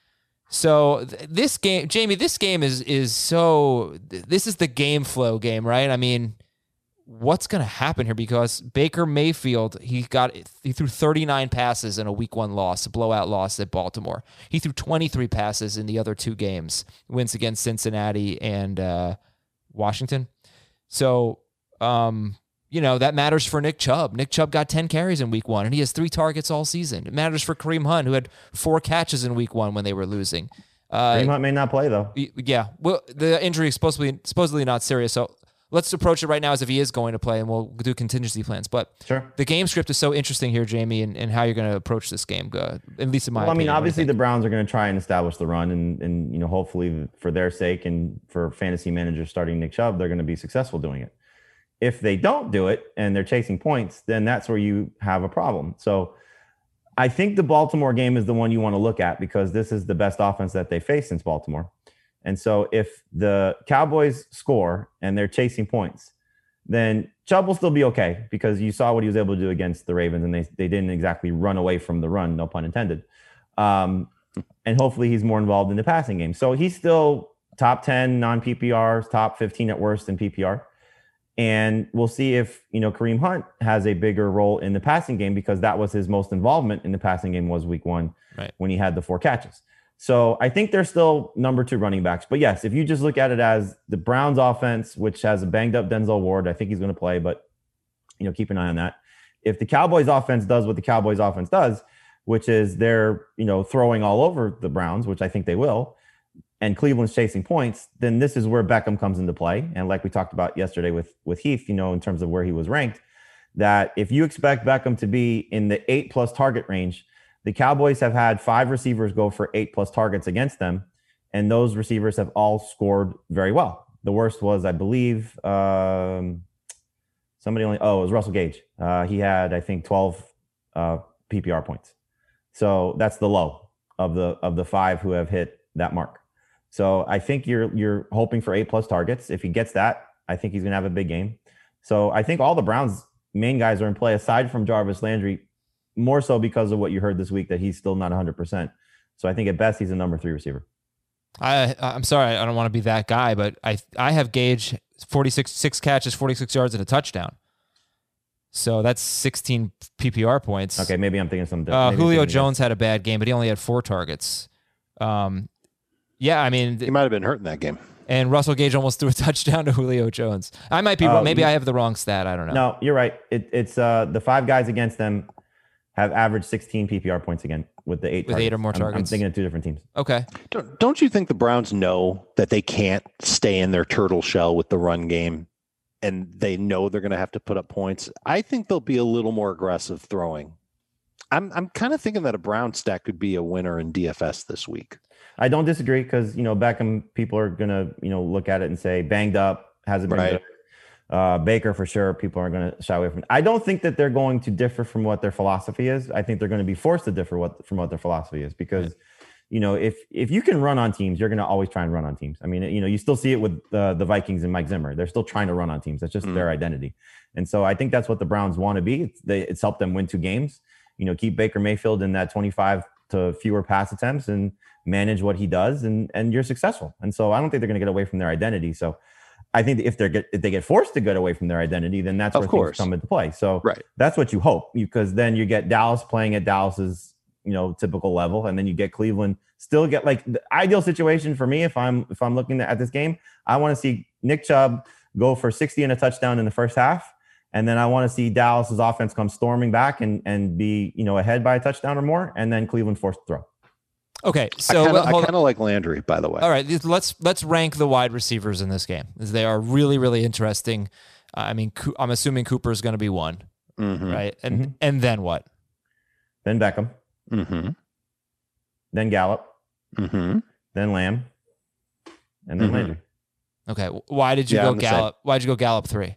So th- this game, Jamie, this game is is so. th- This is the game flow game, right? I mean, what's going to happen here? Because Baker Mayfield, he got he threw thirty-nine passes in a Week One loss, a blowout loss at Baltimore. He threw twenty-three passes in the other two games, wins against Cincinnati and uh, Washington. So, um, you know, that matters for Nick Chubb. Nick Chubb got ten carries in week one, and he has three targets all season. It matters for Kareem Hunt, who had four catches in week one when they were losing. Uh, Kareem Hunt may not play, though. y- yeah, well, the injury is supposedly, supposedly not serious, so let's approach it right now as if he is going to play, and we'll do contingency plans. But Sure. the game script is so interesting here, Jamie, and, and how you're going to approach this game, uh, at least in my Well, I mean, opinion. What do you obviously think? the Browns are going to try and establish the run, and and you know, hopefully for their sake and for fantasy managers starting Nick Chubb, they're going to be successful doing it. If they don't do it and they're chasing points, then that's where you have a problem. So I think the Baltimore game is the one you want to look at because this is the best offense that they faced since Baltimore. And so if the Cowboys score and they're chasing points, then Chubb will still be okay because you saw what he was able to do against the Ravens, and they, they didn't exactly run away from the run, no pun intended. Um, and hopefully he's more involved in the passing game. So he's still top ten non-P P Rs, top fifteen at worst in P P R. And we'll see if, you know, Kareem Hunt has a bigger role in the passing game because that was his most involvement in the passing game was week one Right. when he had the four catches. So I think they're still number two running backs. But yes, if you just look at it as the Browns offense, which has a banged up Denzel Ward, I think he's going to play, but, you know, keep an eye on that. If the Cowboys offense does what the Cowboys offense does, which is they're, you know, throwing all over the Browns, which I think they will, and Cleveland's chasing points, then this is where Beckham comes into play. And like we talked about yesterday with, with Heath, you know, in terms of where he was ranked, that if you expect Beckham to be in the eight plus target range, the Cowboys have had five receivers go for eight plus targets against them. And those receivers have all scored very well. The worst was, I believe, um, somebody only, oh, it was Russell Gage. Uh, he had, I think, twelve uh, P P R points. So that's the low of the of the five who have hit that mark. So I think you're you're hoping for eight plus targets. If he gets that, I think he's going to have a big game. So I think all the Browns' main guys are in play, aside from Jarvis Landry, more so because of what you heard this week that he's still not one hundred percent. So I think at best he's a number three receiver. I I'm sorry, I don't want to be that guy, but I I have Gage forty-six six catches, forty-six yards, and a touchdown. So that's sixteen P P R points. Okay, maybe I'm thinking something Uh, different. Julio Jones had a bad game, but he only had four targets. Um, yeah, I mean, He might have been hurt in that game. and Russell Gage almost threw a touchdown to Julio Jones. I might be Oh, wrong. Maybe you- I have the wrong stat. I don't know. No, you're right. It, it's uh, the five guys against them have averaged sixteen P P R points again with the eight With targets. eight or more I'm- I'm, targets. thinking of two different teams. Okay. Don't, don't you think the Browns know that they can't stay in their turtle shell with the run game, and they know they're going to have to put up points? I think they'll be a little more aggressive throwing. I'm I'm kind of thinking that a Brown stack could be a winner in D F S this week. I don't disagree because, you know, Beckham, people are going to, you know, look at it and say banged up, hasn't been Right. good. Uh, Baker for sure, people are going to shy away from it. I don't think that they're going to differ from what their philosophy is. I think they're going to be forced to differ what from what their philosophy is because, right. you know, if if you can run on teams, you're going to always try and run on teams. I mean, you know, you still see it with uh, the Vikings and Mike Zimmer. They're still trying to run on teams. That's just mm. their identity. And so I think that's what the Browns want to be. It's, they, it's helped them win two games. You know, keep Baker Mayfield in that twenty-five to fewer pass attempts and manage what he does, and and you're successful. And so I don't think they're going to get away from their identity. So I think if they're get, if they get forced to get away from their identity, then that's where things come into play. So right. that's what you hope, because then you get Dallas playing at Dallas's, you know, typical level, and then you get Cleveland still get like the ideal situation for me. If I'm if I'm looking at this game, I want to see Nick Chubb go for sixty and a touchdown in the first half. And then I want to see Dallas's offense come storming back and, and be, you know, ahead by a touchdown or more, and then Cleveland forced to throw. Okay, so I kind of like Landry, by the way. All right, let's let's rank the wide receivers in this game. They are really, really interesting. Uh, I mean, I'm assuming Cooper is going to be one, mm-hmm. right? And mm-hmm. and then what? Then Beckham. Mm-hmm. Then Gallup. Mm-hmm. Then Lamb. And then mm-hmm. Landry. Okay, why did you yeah, go Gallup? Why did you go Gallup three?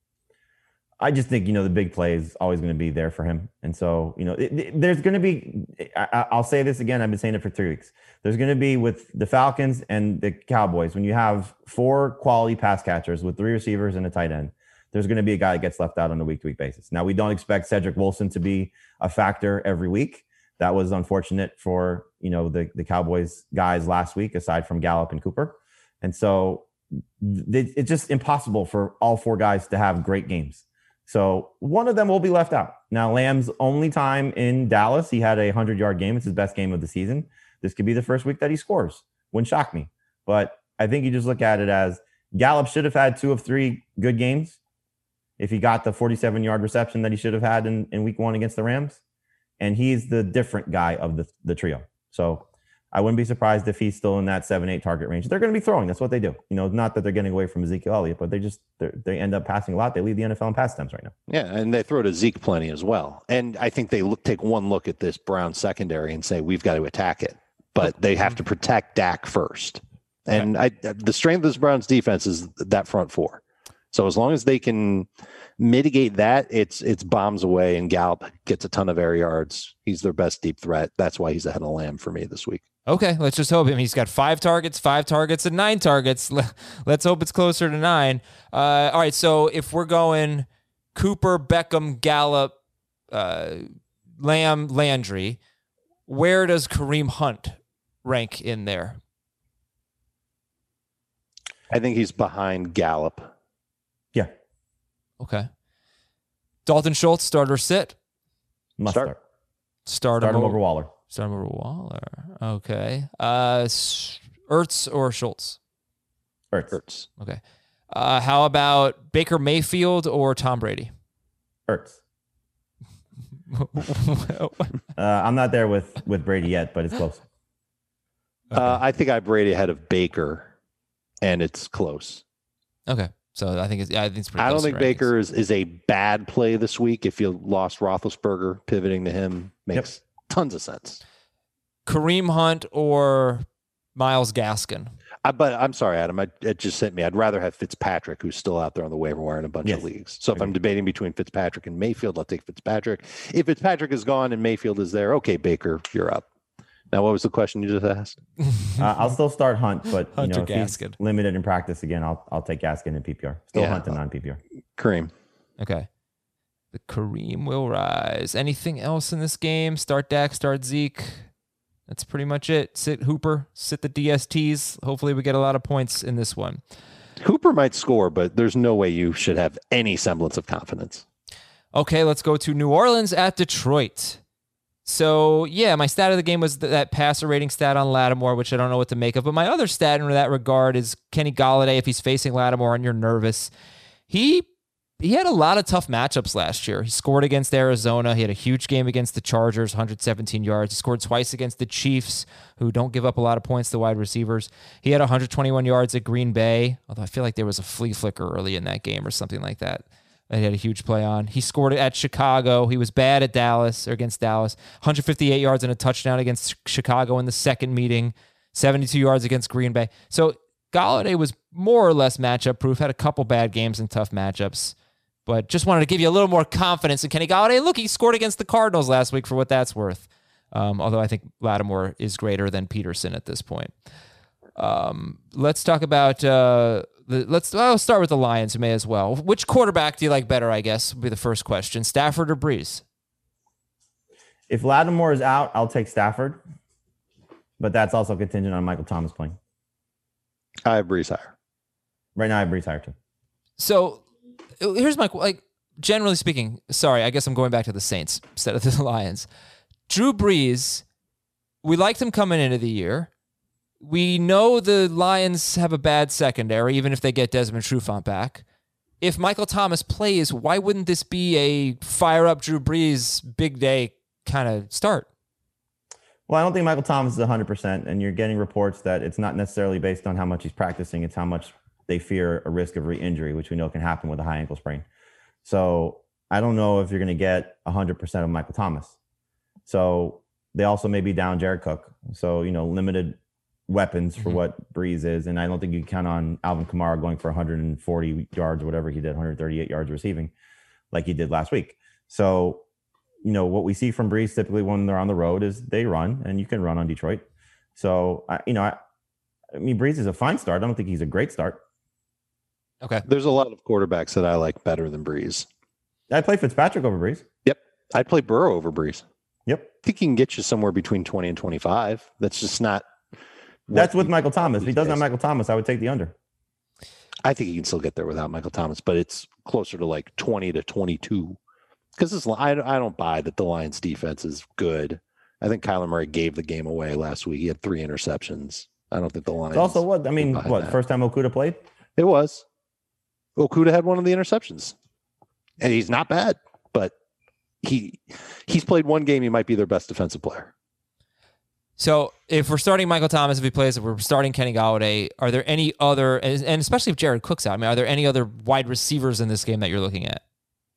I just think, you know, the big play is always going to be there for him. And so, you know, it, it, there's going to be, I, I'll say this again, I've been saying it for three weeks. There's going to be with the Falcons and the Cowboys, when you have four quality pass catchers with three receivers and a tight end, there's going to be a guy that gets left out on a week-to-week basis. Now, we don't expect Cedric Wilson to be a factor every week. That was unfortunate for, you know, the, the Cowboys guys last week, aside from Gallup and Cooper. And so th- it's just impossible for all four guys to have great games. So one of them will be left out. Now, Lamb's only time in Dallas, he had a hundred-yard game. It's his best game of the season. This could be the first week that he scores. Wouldn't shock me. But I think you just look at it as Gallup should have had two of three good games if he got the forty-seven-yard reception that he should have had in, in week one against the Rams. And he's the different guy of the, the trio. So I wouldn't be surprised if he's still in that seven, eight target range. They're going to be throwing. That's what they do. You know, not that they're getting away from Ezekiel Elliott, but they just they end up passing a lot. They lead the N F L in pass attempts right now. Yeah, and they throw to Zeke plenty as well. And I think they look, take one look at this Brown secondary and say, we've got to attack it. But they have to protect Dak first. And I, the strength of this Browns defense is that front four. So as long as they can mitigate that, it's it's bombs away, and Gallup gets a ton of air yards. He's their best deep threat. That's why he's ahead of Lamb for me this week. Okay, let's just hope him. He's got five targets, five targets, and nine targets. Let's hope it's closer to nine. Uh, all right, so if we're going Cooper, Beckham, Gallup, uh, Lamb, Landry, where does Kareem Hunt rank in there? I think he's behind Gallup. Yeah. Okay. Dalton Schultz, start or sit? Must Start. start. Start, Start him him over Waller. Start him over Waller. Okay. Uh, Ertz or Schultz? Ertz. Hurts. Okay. Uh, how about Baker Mayfield or Tom Brady? Ertz. uh, I'm not there with, with Brady yet, but it's close. Okay. Uh, I think I Brady ahead of Baker, and it's close. Okay. So I think it's, yeah, I think it's pretty I don't close think to Baker is, is a bad play this week. If you lost Roethlisberger, pivoting to him makes yep. tons of sense. Kareem Hunt or Myles Gaskin? I, but I'm sorry, Adam. I, it just sent me. I'd rather have Fitzpatrick, who's still out there on the waiver wire in a bunch Yes. of leagues. So if I'm debating between Fitzpatrick and Mayfield, I'll take Fitzpatrick. If Fitzpatrick is gone and Mayfield is there, okay, Baker, you're up. Now, what was the question you just asked? Uh, I'll still start Hunt, but you Hunter know, if he's Gaskin. limited in practice again, I'll I'll take Gaskin in P P R. Still Yeah. Hunt in non P P R. Kareem. Okay. The Kareem will rise. Anything else in this game? Start Dak, start Zeke. That's pretty much it. Sit Hooper, sit the D S Ts. Hopefully we get a lot of points in this one. Hooper might score, but there's no way you should have any semblance of confidence. Okay, let's go to New Orleans at Detroit. So, yeah, my stat of the game was th- that passer rating stat on Lattimore, which I don't know what to make of. But my other stat in that regard is Kenny Golladay. If he's facing Lattimore and you're nervous, he he had a lot of tough matchups last year. He scored against Arizona. He had a huge game against the Chargers, one hundred seventeen yards. He scored twice against the Chiefs, who don't give up a lot of points to wide receivers. He had one hundred twenty-one yards at Green Bay, although I feel like there was a flea flicker early in that game or something like that. He had a huge play on. He scored it at Chicago. He was bad at Dallas or against Dallas. one hundred fifty-eight yards and a touchdown against Chicago in the second meeting. seventy-two yards against Green Bay. So Golladay was more or less matchup proof. Had a couple bad games and tough matchups. But just wanted to give you a little more confidence in Kenny Golladay. Look, he scored against the Cardinals last week for what that's worth. Um, although I think Lattimore is greater than Peterson at this point. Um, let's talk about... Uh, The, let's I'll start with the Lions. May as well. Which quarterback do you like better? I guess would be the first question. Stafford or Breeze? If Lattimore is out, I'll take Stafford, but that's also contingent on Michael Thomas playing. I have Brees higher. Right now, I have Brees higher too. So here's my like. Generally speaking, sorry, I guess I'm going back to the Saints instead of the Lions. Drew Brees, we liked him coming into the year. We know the Lions have a bad secondary, even if they get Desmond Trufant back. If Michael Thomas plays, why wouldn't this be a fire-up Drew Brees big day kind of start? Well, I don't think Michael Thomas is one hundred percent, and you're getting reports that it's not necessarily based on how much he's practicing. It's how much they fear a risk of re-injury, which we know can happen with a high ankle sprain. So I don't know if you're going to get one hundred percent of Michael Thomas. So they also may be down Jared Cook. So, you know, limited weapons for mm-hmm. what Breeze is. And I don't think you can count on Alvin Kamara going for one hundred forty yards or whatever he did, one hundred thirty-eight yards receiving like he did last week. So, you know, what we see from Breeze typically when they're on the road is they run, and you can run on Detroit. So, I, you know, I, I mean, Breeze is a fine start. I don't think he's a great start. Okay. There's a lot of quarterbacks that I like better than Breeze. I'd play Fitzpatrick over Breeze. Yep. I'd play Burrow over Breeze. Yep. I think he can get you somewhere between twenty and twenty-five. That's just not. That's with Michael Thomas. If he doesn't have Michael Thomas, I would take the under. I think he can still get there without Michael Thomas, but it's closer to like twenty to twenty-two. Because this, I, I don't buy that the Lions defense is good. I think Kyler Murray gave the game away last week. He had three interceptions. I don't think the Lions. It's also what I mean. What that. First time Okudah played? It was. Okudah had one of the interceptions, and he's not bad, but he he's played one game. He might be their best defensive player. So if we're starting Michael Thomas, if he plays, if we're starting Kenny Golladay, are there any other, and especially if Jared Cook's out, I mean, are there any other wide receivers in this game that you're looking at?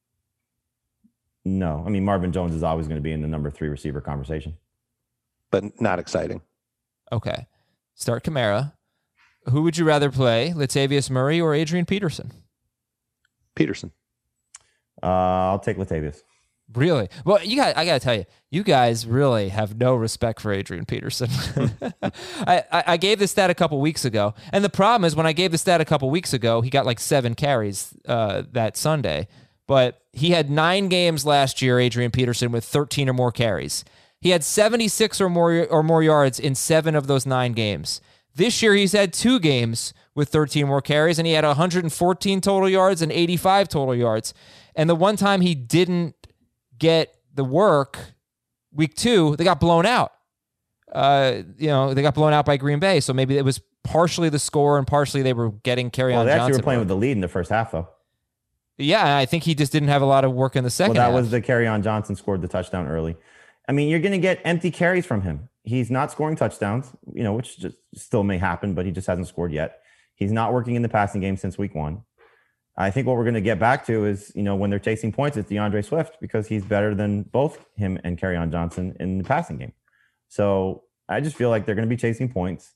No. I mean, Marvin Jones is always going to be in the number three receiver conversation. But not exciting. Okay. Start Kamara. Who would you rather play, Latavius Murray or Adrian Peterson? Peterson. Uh, I'll take Latavius. Really? Well, you got. I got to tell you, you guys really have no respect for Adrian Peterson. I, I, I gave this stat a couple weeks ago, and the problem is when I gave the stat a couple weeks ago, he got like seven carries uh, that Sunday, but he had nine games last year, Adrian Peterson, with thirteen or more carries. He had seventy-six or more or more yards in seven of those nine games. This year, he's had two games with thirteen more carries, and he had one hundred fourteen total yards and eighty-five total yards. And the one time he didn't get the work, week two, they got blown out. Uh, you know, they got blown out by Green Bay, so maybe it was partially the score and partially they were getting Kerryon well, they Johnson. actually were playing work. with the lead in the first half, though. Yeah, I think he just didn't have a lot of work in the second Well, that half. was the Kerryon Johnson scored the touchdown early. I mean, you're going to get empty carries from him. He's not scoring touchdowns, you know, which just still may happen, but he just hasn't scored yet. He's not working in the passing game since week one. I think what we're going to get back to is, you know, when they're chasing points, it's DeAndre Swift because he's better than both him and Kerryon Johnson in the passing game. So I just feel like they're going to be chasing points.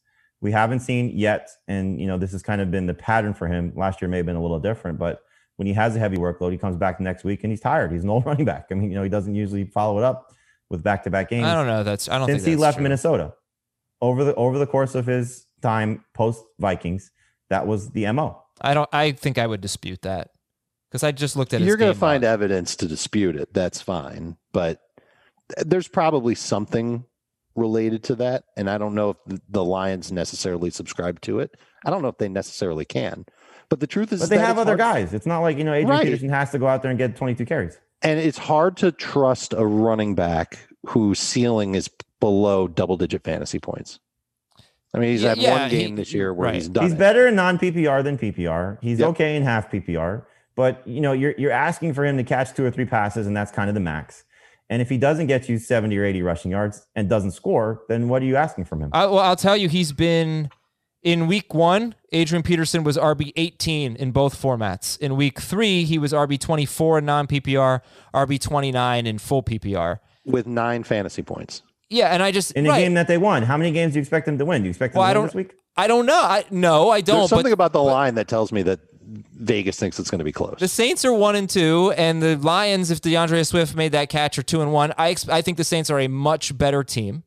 We haven't seen yet, and you know this has kind of been the pattern for him. Last year may have been a little different, but when he has a heavy workload, he comes back next week and he's tired. He's an old running back. I mean, you know, he doesn't usually follow it up with back-to-back games. I don't know. That's I don't since think he that's left true. Minnesota over the over the course of his time post Vikings. That was the M O. I don't. I think I would dispute that because I just looked at. You're going to find evidence to dispute it. That's fine, but there's probably something related to that, and I don't know if the, the Lions necessarily subscribe to it. I don't know if they necessarily can. But the truth is, but they that have other hard. guys. It's not like you know Adrian Right. Peterson has to go out there and get twenty-two carries. And it's hard to trust a running back whose ceiling is below double-digit fantasy points. I mean, he's Yeah, had yeah, one game he- this year where right. he's done He's it. better in non-P P R than P P R. He's Yep. okay in half P P R. But you know, you're you're asking for him to catch two or three passes, and that's kind of the max. And if he doesn't get you seventy or eighty rushing yards and doesn't score, then what are you asking from him? I, well, I'll tell you, he's been in week one. Adrian Peterson was R B eighteen in both formats. In week three, he was R B twenty-four in non-P P R, R B twenty-nine in full P P R. With nine fantasy points. Yeah, and I just In a right. game that they won, how many games do you expect them to win? Do you expect them Well, I to win don't. this week? I don't know. I no, I don't. There's something but about the line that tells me that Vegas thinks it's going to be close. the Saints are one and two, and the Lions, if DeAndre Swift made that catch, are two and one. I ex- I think the Saints are a much better team,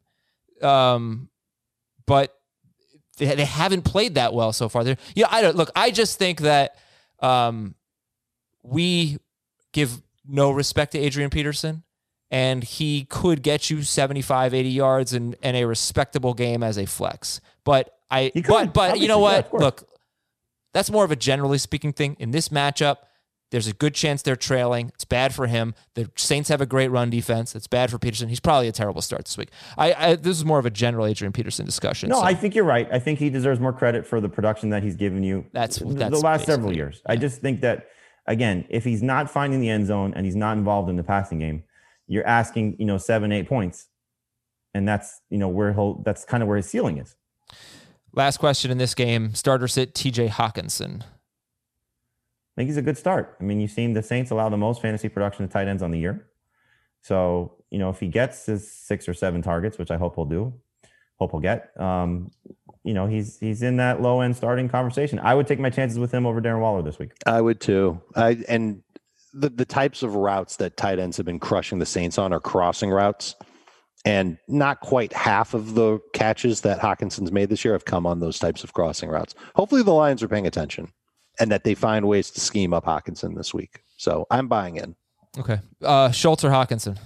um, but they, they haven't played that well so far. They're, yeah, I don't look. I just think that um, we give no respect to Adrian Peterson, and he could get you seventy-five, eighty yards and, and a respectable game as a flex. But I, He could, but but you know obviously, yeah, what? of course. Look, that's more of a generally speaking thing. In this matchup, there's a good chance they're trailing. It's bad for him. The Saints have a great run defense. It's bad for Peterson. He's probably a terrible start this week. I, I this is more of a general Adrian Peterson discussion. No, so I think you're right. I think he deserves more credit for the production that he's given you That's- the, that's the last several basically- years. I just think that, again, if he's not finding the end zone and he's not involved in the passing game, you're asking, you know, seven, eight points. And that's, you know, where he'll, that's kind of where his ceiling is. Last question in this game: starter sit T J Hawkinson. I think he's a good start. I mean, you've seen the Saints allow the most fantasy production to tight ends on the year. So, you know, if he gets his six or seven targets, which I hope he'll do, hope he'll get, um, you know, he's he's in that low end starting conversation. I would take my chances with him over Darren Waller this week. I would too. I and the the types of routes that tight ends have been crushing the Saints on are crossing routes, and not quite half of the catches that Hawkinson's made this year have come on those types of crossing routes. Hopefully, the Lions are paying attention and that they find ways to scheme up Hawkinson this week. So I'm buying in. Okay, uh, Schultz or Hawkinson?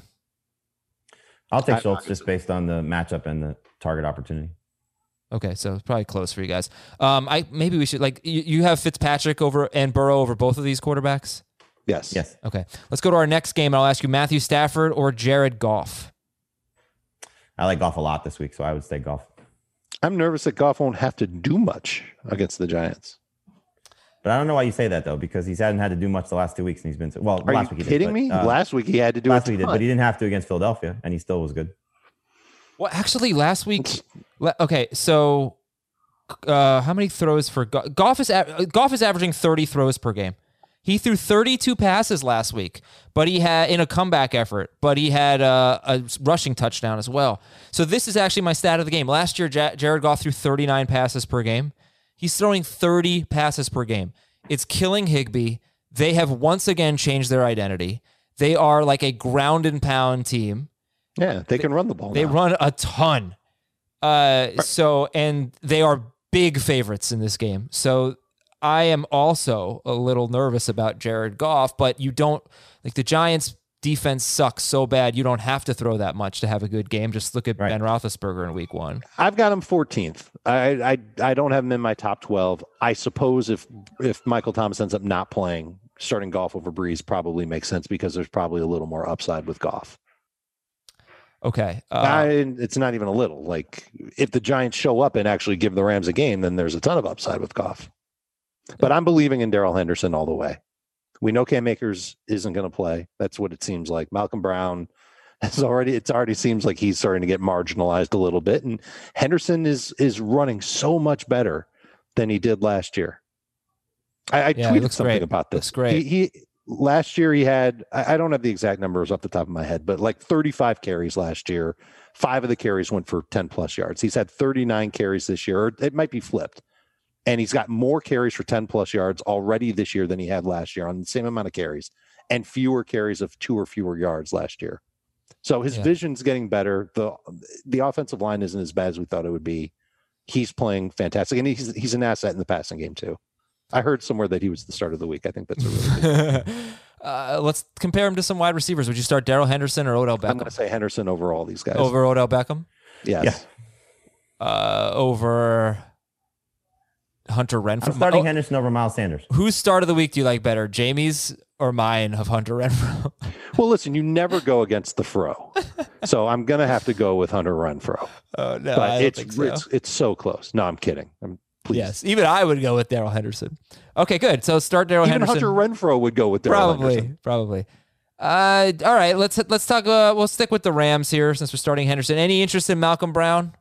I'll take I- Schultz just based on the matchup and the target opportunity. Okay, so it's probably close for you guys. Um, I maybe we should like you, you have Fitzpatrick over and Burrow over both of these quarterbacks. Yes. Yes. Okay, let's go to our next game, and I'll ask you Matthew Stafford or Jared Goff. I like Goff a lot this week, so I would stay Goff. I'm nervous that Goff won't have to do much against the Giants. But I don't know why you say that, though, because he hasn't had to do much the last two weeks, and he's been well. Are last you week he kidding did, me? but, uh, last week he had to do last a week he did, ton. but he didn't have to against Philadelphia, and he still was good. Well, actually, last week. le- Okay, so uh, how many throws for Go- Goff is a- Goff is averaging thirty throws per game. He threw thirty-two passes last week, but he had in a comeback effort, but he had uh, a rushing touchdown as well. So this is actually my stat of the game. Last year, Ja- Jared Goff threw thirty-nine passes per game. He's throwing thirty passes per game. It's killing Higbee. They have once again changed their identity. They are like a ground and pound team. Yeah, they can run the ball. They now. run a ton. Uh, so, and they are big favorites in this game. So I am also a little nervous about Jared Goff, but you don't like the Giants defense sucks so bad. You don't have to throw that much to have a good game. Just look at Right. Ben Roethlisberger in week one. I've got him fourteenth. I, I I don't have him in my top twelve. I suppose if if Michael Thomas ends up not playing, starting Goff over Breeze probably makes sense because there's probably a little more upside with Goff. Okay. Uh, I, it's not even a little. Like if the Giants show up and actually give the Rams a game, then there's a ton of upside with Goff. But I'm believing in Darrell Henderson all the way. We know Cam Akers isn't going to play. That's what it seems like. Malcolm Brown has already. It's already seems like he's starting to get marginalized a little bit, and Henderson is is running so much better than he did last year. I, I Yeah, he tweeted looks something great. about this. Looks great. He, he last year he had, I, I don't have the exact numbers off the top of my head, but like thirty-five carries last year. Five of the carries went for ten plus yards. He's had thirty-nine carries this year, or it might be flipped. And he's got more carries for ten plus yards already this year than he had last year on the same amount of carries, and fewer carries of two or fewer yards last year. So his yeah. vision's getting better. The the offensive line isn't as bad as we thought it would be. He's playing fantastic. And he's he's an asset in the passing game too. I heard somewhere that he was the start of the week. I think that's a really good uh, let's compare him to some wide receivers. Would you start Darrell Henderson or Odell Beckham? I'm going to say Henderson over all these guys. Over Odell Beckham? Yes. Yeah. Uh, over Hunter Renfrow? I'm starting oh, Henderson over Miles Sanders. Whose start of the week do you like better, Jamie's or mine of Hunter Renfrow? Well, listen, you never go against the fro. So I'm going to have to go with Hunter Renfrow. Oh, no, but I don't it's, think so. it's, it's so close. No, I'm kidding. I'm Please. Yes, even I would go with Darrell Henderson. Okay, good. So start Darrell Henderson. Even Hunter Renfrow would go with Darrell probably, Henderson. Probably. Uh, all right, let's let's talk. Uh, we'll stick with the Rams here since we're starting Henderson. Any interest in Malcolm Brown?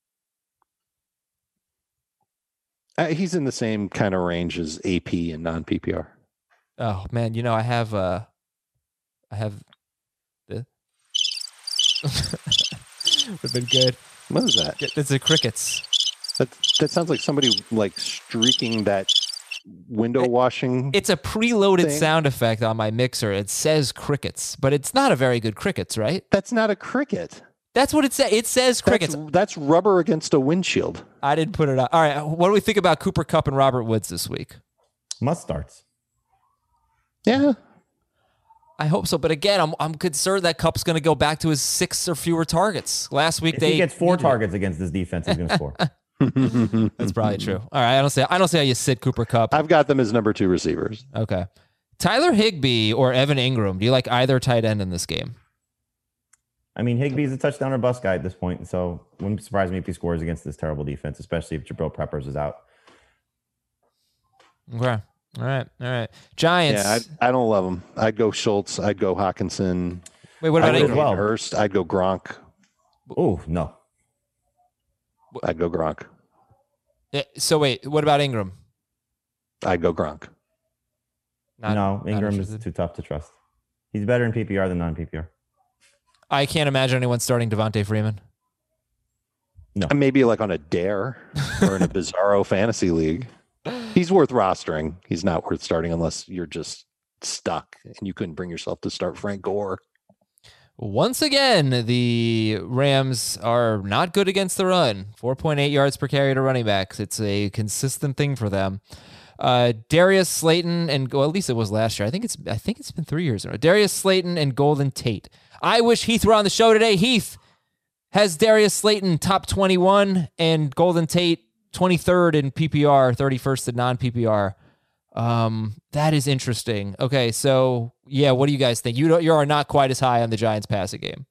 Uh, he's in the same kind of range as A P and non P P R. Oh man, you know I have uh, I have the would have been good. What is that? It's the crickets. That that sounds like somebody like streaking that window washing. It's a preloaded thing. sound effect on my mixer. It says crickets, but it's not a very good crickets, right? That's not a cricket. That's what it says. It says crickets. That's, that's rubber against a windshield. I didn't put it on. All right, what do we think about Cooper Kupp and Robert Woods this week? Must starts. Yeah. I hope so, but again, I'm I'm concerned that Kupp's going to go back to his six or fewer targets. Last week if they he gets four targets it. against this defense, he's going to score. That's probably true. All right, I don't see. I don't see how you sit Cooper Kupp. I've got them as number two receivers. Okay, Tyler Higbee or Evan Ingram. Do you like either tight end in this game? I mean, Higbee's a touchdown or bust guy at this point, so wouldn't surprise me if he scores against this terrible defense, especially if Jabril Peppers is out. Okay. All right. All right. Giants. Yeah, I, I don't love them. I'd go Schultz. I'd go Hawkinson. Wait, what about I'd Ingram? go Hurst. I'd go Gronk. Oh no. I'd go Gronk. Yeah, so wait, what about Ingram? I'd go Gronk. Not, no, Ingram not is too tough to trust. He's better in P P R than non-P P R. I can't imagine anyone starting Devontae Freeman. No. Maybe like on a dare or in a Bizarro fantasy league. He's worth rostering. He's not worth starting unless you're just stuck and you couldn't bring yourself to start Frank Gore. Once again, the Rams are not good against the run. four point eight yards per carry to running backs. It's a consistent thing for them. Uh, Darius Slayton and well, at least it was last year. I think it's I think it's been three years in a row. Darius Slayton and Golden Tate. I wish Heath were on the show today. Heath has Darius Slayton top twenty-one and Golden Tate twenty-third in P P R, thirty-first in non-P P R. Um, that is interesting. Okay, so yeah, what do you guys think? You don't, you are not quite as high on the Giants passing game.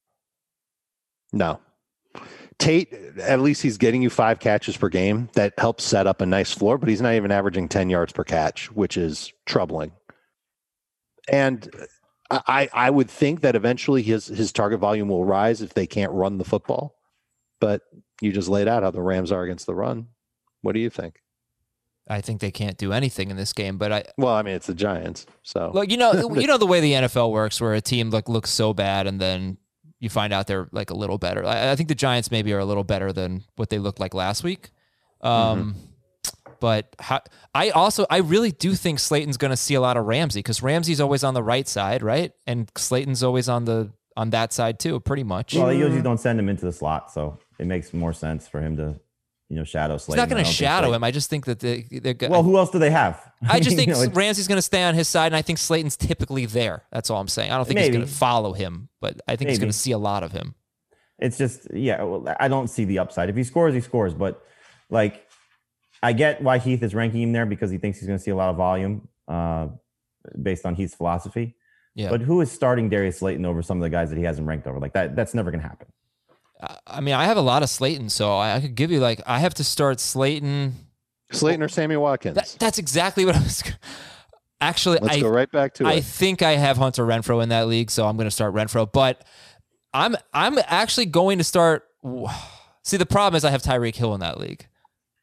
No. Tate, at least he's getting you five catches per game. That helps set up a nice floor, but he's not even averaging ten yards per catch, which is troubling. And I, I would think that eventually his, his target volume will rise if they can't run the football. But you just laid out how the Rams are against the run. What do you think? I think they can't do anything in this game, but I well, I mean, it's the Giants, so look, you know, you know the way the N F L works, where a team like looks so bad and then you find out they're like a little better. I, I think the Giants maybe are a little better than what they looked like last week. Um, mm-hmm. But how, I also I really do think Slayton's going to see a lot of Ramsey because Ramsey's always on the right side, right? And Slayton's always on the on that side too, pretty much. Well, they usually don't send him into the slot, so it makes more sense for him to. You know, shadow Slayton. He's not going to shadow him. I just think that they, they're going. Well, who else do they have? I just think you know, Ramsey's going to stay on his side, and I think Slayton's typically there. That's all I'm saying. I don't think maybe. he's going to follow him, but I think maybe. he's going to see a lot of him. It's just, yeah, well, I don't see the upside. If he scores, he scores. But like, I get why Heath is ranking him there because he thinks he's going to see a lot of volume uh, based on Heath's philosophy. Yeah. But who is starting Darius Slayton over some of the guys that he hasn't ranked over? Like that, that's never going to happen. I mean, I have a lot of Slayton, so I could give you like I have to start Slayton, Slayton or Sammy Watkins. That, that's exactly what I was. Actually, let's I, go right back to I it. I think I have Hunter Renfrow in that league, so I'm going to start Renfrow. But I'm I'm actually going to start. See, the problem is I have Tyreek Hill in that league,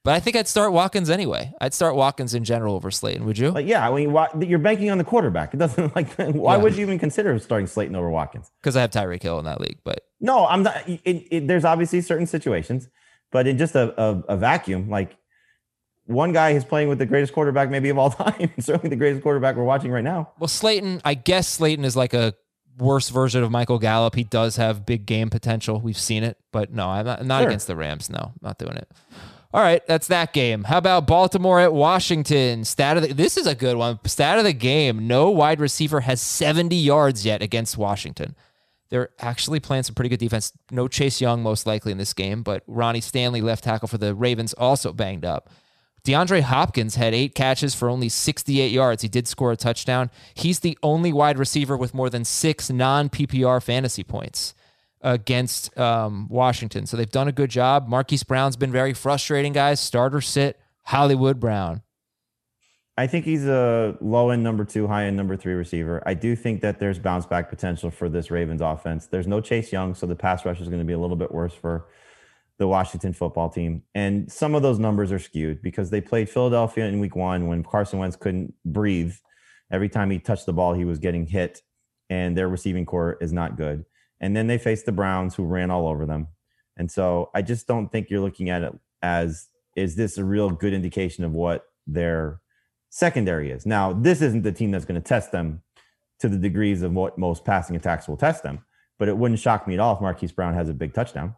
But I think I'd start Watkins anyway. I'd start Watkins in general over Slayton. Would you? Like, yeah, I mean, why, you're banking on the quarterback. It doesn't like. Why Yeah. would you even consider starting Slayton over Watkins? Because I have Tyreek Hill in that league. But No, I'm not. It, it, there's obviously certain situations, but in just a, a, a vacuum, like one guy is playing with the greatest quarterback maybe of all time, certainly the greatest quarterback we're watching right now. well, Slayton. I guess Slayton is like a worse version of Michael Gallup. He does have big game potential. We've seen it, but no, I'm not, not Sure. against the Rams. No, not doing it. All right, that's that game. How about Baltimore at Washington? Stat of the, this is a good one. Stat of the game: no wide receiver has seventy yards yet against Washington. They're actually playing some pretty good defense. No Chase Young most likely in this game, but Ronnie Stanley, left tackle for the Ravens, also banged up. DeAndre Hopkins had eight catches for only sixty-eight yards. He did score a touchdown. He's the only wide receiver with more than six non-P P R fantasy points against um, Washington. So they've done a good job. Marquise Brown's been very frustrating, guys. Starter sit, Hollywood Brown. I think he's a low end number two, high end number three receiver. I do think that there's bounce back potential for this Ravens offense. There's no Chase Young, so the pass rush is going to be a little bit worse for the Washington football team. And some of those numbers are skewed because they played Philadelphia in week one when Carson Wentz couldn't breathe. Every time he touched the ball, he was getting hit, and their receiving core is not good. And then they faced the Browns, who ran all over them. And so I just don't think you're looking at it as, is this a real good indication of what their secondary is? Now, this isn't the team that's going to test them to the degrees of what most passing attacks will test them, but it wouldn't shock me at all if Marquise Brown has a big touchdown.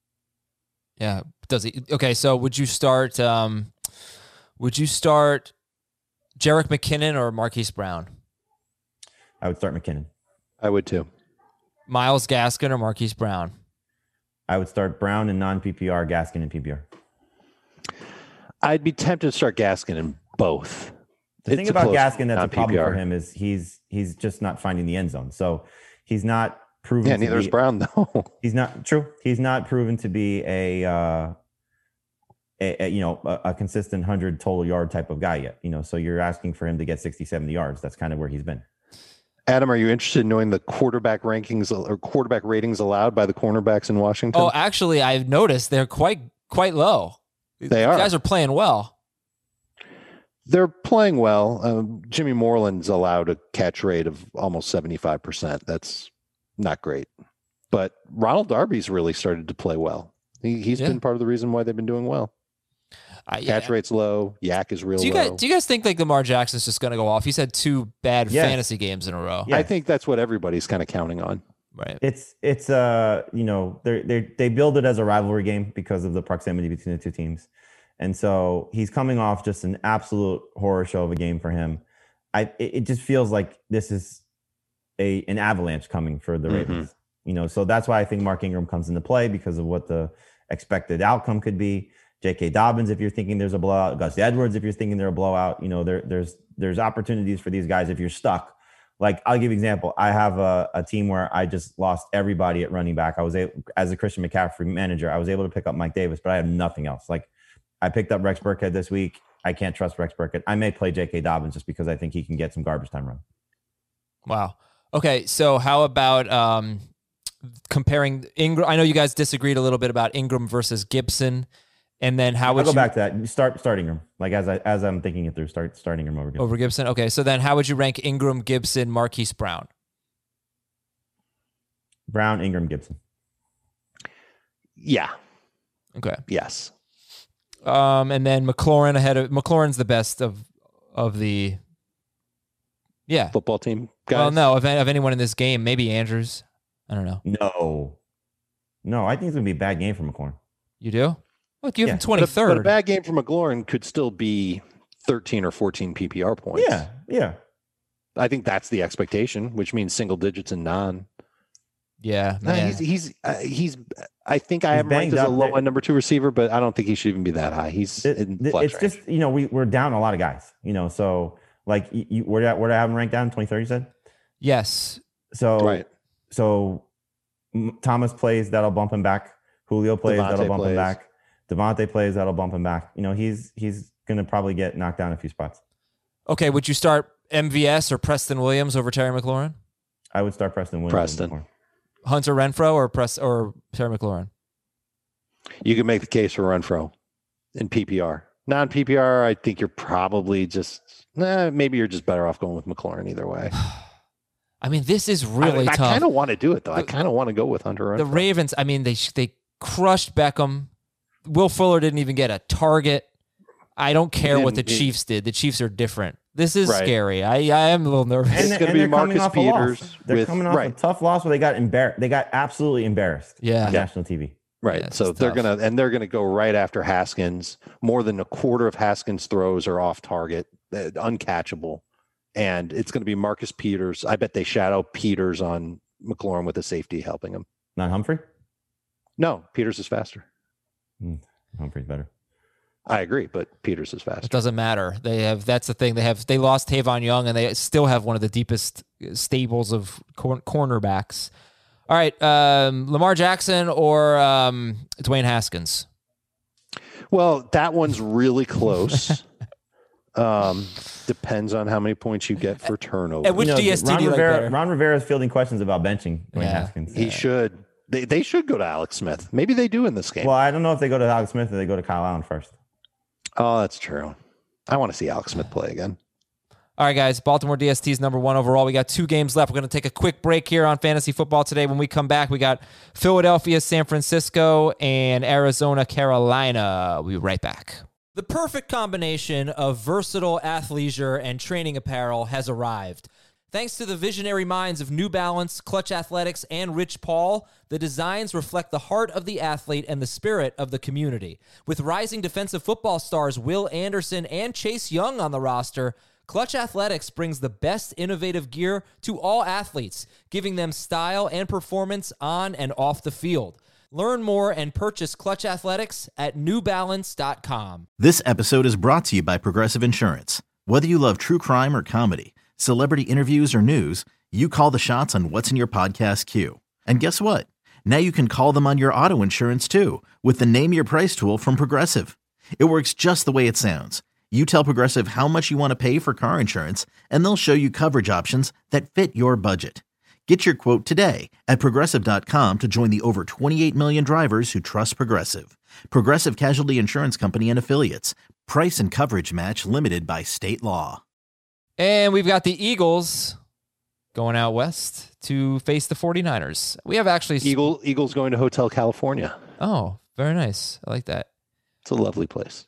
Yeah, does he? Okay, so would you start? Um, would you start Jerick McKinnon or Marquise Brown? I would start McKinnon. I would too. Myles Gaskin or Marquise Brown? I would start Brown in non-P P R, Gaskin in P P R. I'd be tempted to start Gaskin in both. The thing about Gaskin that's a problem for him is he's he's just not finding the end zone. So he's not proven. Yeah, to neither is be, Brown though. He's not true. He's not proven to be a, uh, a, a you know a, a consistent hundred total yard type of guy yet. You know, so you're asking for him to get sixty, seventy yards. That's kind of where he's been. Adam, are you interested in knowing the quarterback rankings or quarterback ratings allowed by the cornerbacks in Washington? Oh, actually, I've noticed they're quite quite low. They are. You guys are playing well. They're playing well. Um, Jimmy Moreland's allowed a catch rate of almost seventy-five percent. That's not great. But Ronald Darby's really started to play well. He, he's Yeah. been part of the reason why they've been doing well. I, Catch yeah. rate's low. Yak is real Do you low. guys do you guys think like Lamar Jackson's just going to go off? He's had two bad Yes. fantasy games in a row. Yeah. I think that's what everybody's kind of counting on. Right. It's it's uh you know they they they build it as a rivalry game because of the proximity between the two teams, and so he's coming off just an absolute horror show of a game for him. I it, it just feels like this is a an avalanche coming for the Ravens. Mm-hmm. You know, so that's why I think Mark Ingram comes into play because of what the expected outcome could be. J K. Dobbins, if you're thinking there's a blowout, Gus Edwards, if you're thinking they're a blowout, you know, there there's there's opportunities for these guys if you're stuck. Like, I'll give you an example. I have a, a team where I just lost everybody at running back. I was able, as a Christian McCaffrey manager, I was able to pick up Mike Davis, but I have nothing else. Like, I picked up Rex Burkhead this week. I can't trust Rex Burkhead. I may play J K. Dobbins just because I think he can get some garbage time run. Wow. Okay, so how about um, comparing Ingram? I know you guys disagreed a little bit about Ingram versus Gibson, and then how I'll would go you back to that. You Start starting him. Like, as I as I'm thinking it through, start starting him over Gibson. over Gibson? Okay, so then how would you rank Ingram, Gibson, Marquise Brown? Brown, Ingram, Gibson. Yeah. Okay. Yes. Um, and then McLaurin ahead of McLaurin's the best of of the. Yeah. Football team guys. Well, no, of, of anyone in this game, maybe Andrews. I don't know. No. No, I think it's going to be a bad game for McLaurin. You do? Look, you have Yeah. him But a, twenty-third. but a bad game for McLaurin could still be thirteen or fourteen P P R points. Yeah, yeah. I think that's the expectation, which means single digits and non. Yeah, No, man. he's he's uh, he's. I think I He's have him ranked banged as a up. low end number two receiver, but I don't think he should even be that high. He's It- in it- flex it's range. just, you know, we, we're down a lot of guys, you know, so like you, you, where, did I- where did I have him ranked down? twenty-third, you said? Yes. So, right. so M- Thomas plays, that'll bump him back. Julio plays, Devontae that'll bump plays. him back. Devontae plays, that'll bump him back. You know, he's he's going to probably get knocked down a few spots. Okay, would you start M V S or Preston Williams over Terry McLaurin? I would start Preston Williams. Preston. Hunter Renfro or Press or Terry McLaurin? You can make the case for Renfro. in P P R. Non-P P R, I think you're probably just, eh, maybe you're just better off going with McLaurin either way. I mean, this is really I, tough. I kind of want to do it, though. The, I kind of want to go with Hunter Renfrow. The Ravens, I mean, they they crushed Beckham. Will Fuller didn't even get a target. I don't care what the Chiefs did. The Chiefs are different. This is right. scary. I, I am a little nervous. And, it's going to be Marcus Peters. They're with, coming off right. a tough loss where they got embarrassed. They got absolutely embarrassed yeah. on national T V. Right. Yeah, so they're going to, and they're going to go right after Haskins. More than a quarter of Haskins' throws are off target, uh, uncatchable. And it's going to be Marcus Peters. I bet they shadow Peters on McLaurin with a safety helping him. Not Humphrey? No, Peters is faster. Mm, Humphrey's better. I agree, but Peters is faster. It doesn't matter. They have, that's the thing. They have, they lost Tavon Young and they still have one of the deepest stables of cor- cornerbacks. All right. Um, Lamar Jackson or um, Dwayne Haskins? Well, that one's really close. um, depends on how many points you get for turnover. And which you know, D S T Ron do you Rivera, like better? Ron Rivera is fielding questions about benching Dwayne Yeah. Haskins. He Yeah. should. They, they should go to Alex Smith. Maybe they do in this game. Well, I don't know if they go to Alex Smith or they go to Kyle Allen first. Oh, that's true. I want to see Alex Smith play again. All right, guys. Baltimore D S T is number one overall. We got two games left. We're going to take a quick break here on Fantasy Football today. When we come back, we got Philadelphia, San Francisco, and Arizona, Carolina. We'll be right back. The perfect combination of versatile athleisure and training apparel has arrived. Thanks to the visionary minds of New Balance, Clutch Athletics, and Rich Paul, the designs reflect the heart of the athlete and the spirit of the community. With rising defensive football stars Will Anderson and Chase Young on the roster, Clutch Athletics brings the best innovative gear to all athletes, giving them style and performance on and off the field. Learn more and purchase Clutch Athletics at new balance dot com. This episode is brought to you by Progressive Insurance. Whether you love true crime or comedy, celebrity interviews or news, you call the shots on what's in your podcast queue. And guess what? Now you can call them on your auto insurance too with the Name Your Price tool from Progressive. It works just the way it sounds. You tell Progressive how much you want to pay for car insurance, and they'll show you coverage options that fit your budget. Get your quote today at Progressive dot com to join the over twenty-eight million drivers who trust Progressive. Progressive Casualty Insurance Company and Affiliates. Price and coverage match limited by state law. And we've got the Eagles going out west to face the 49ers. We have actually... Eagle Eagles going to Hotel California. Oh, very nice. I like that. It's a lovely place.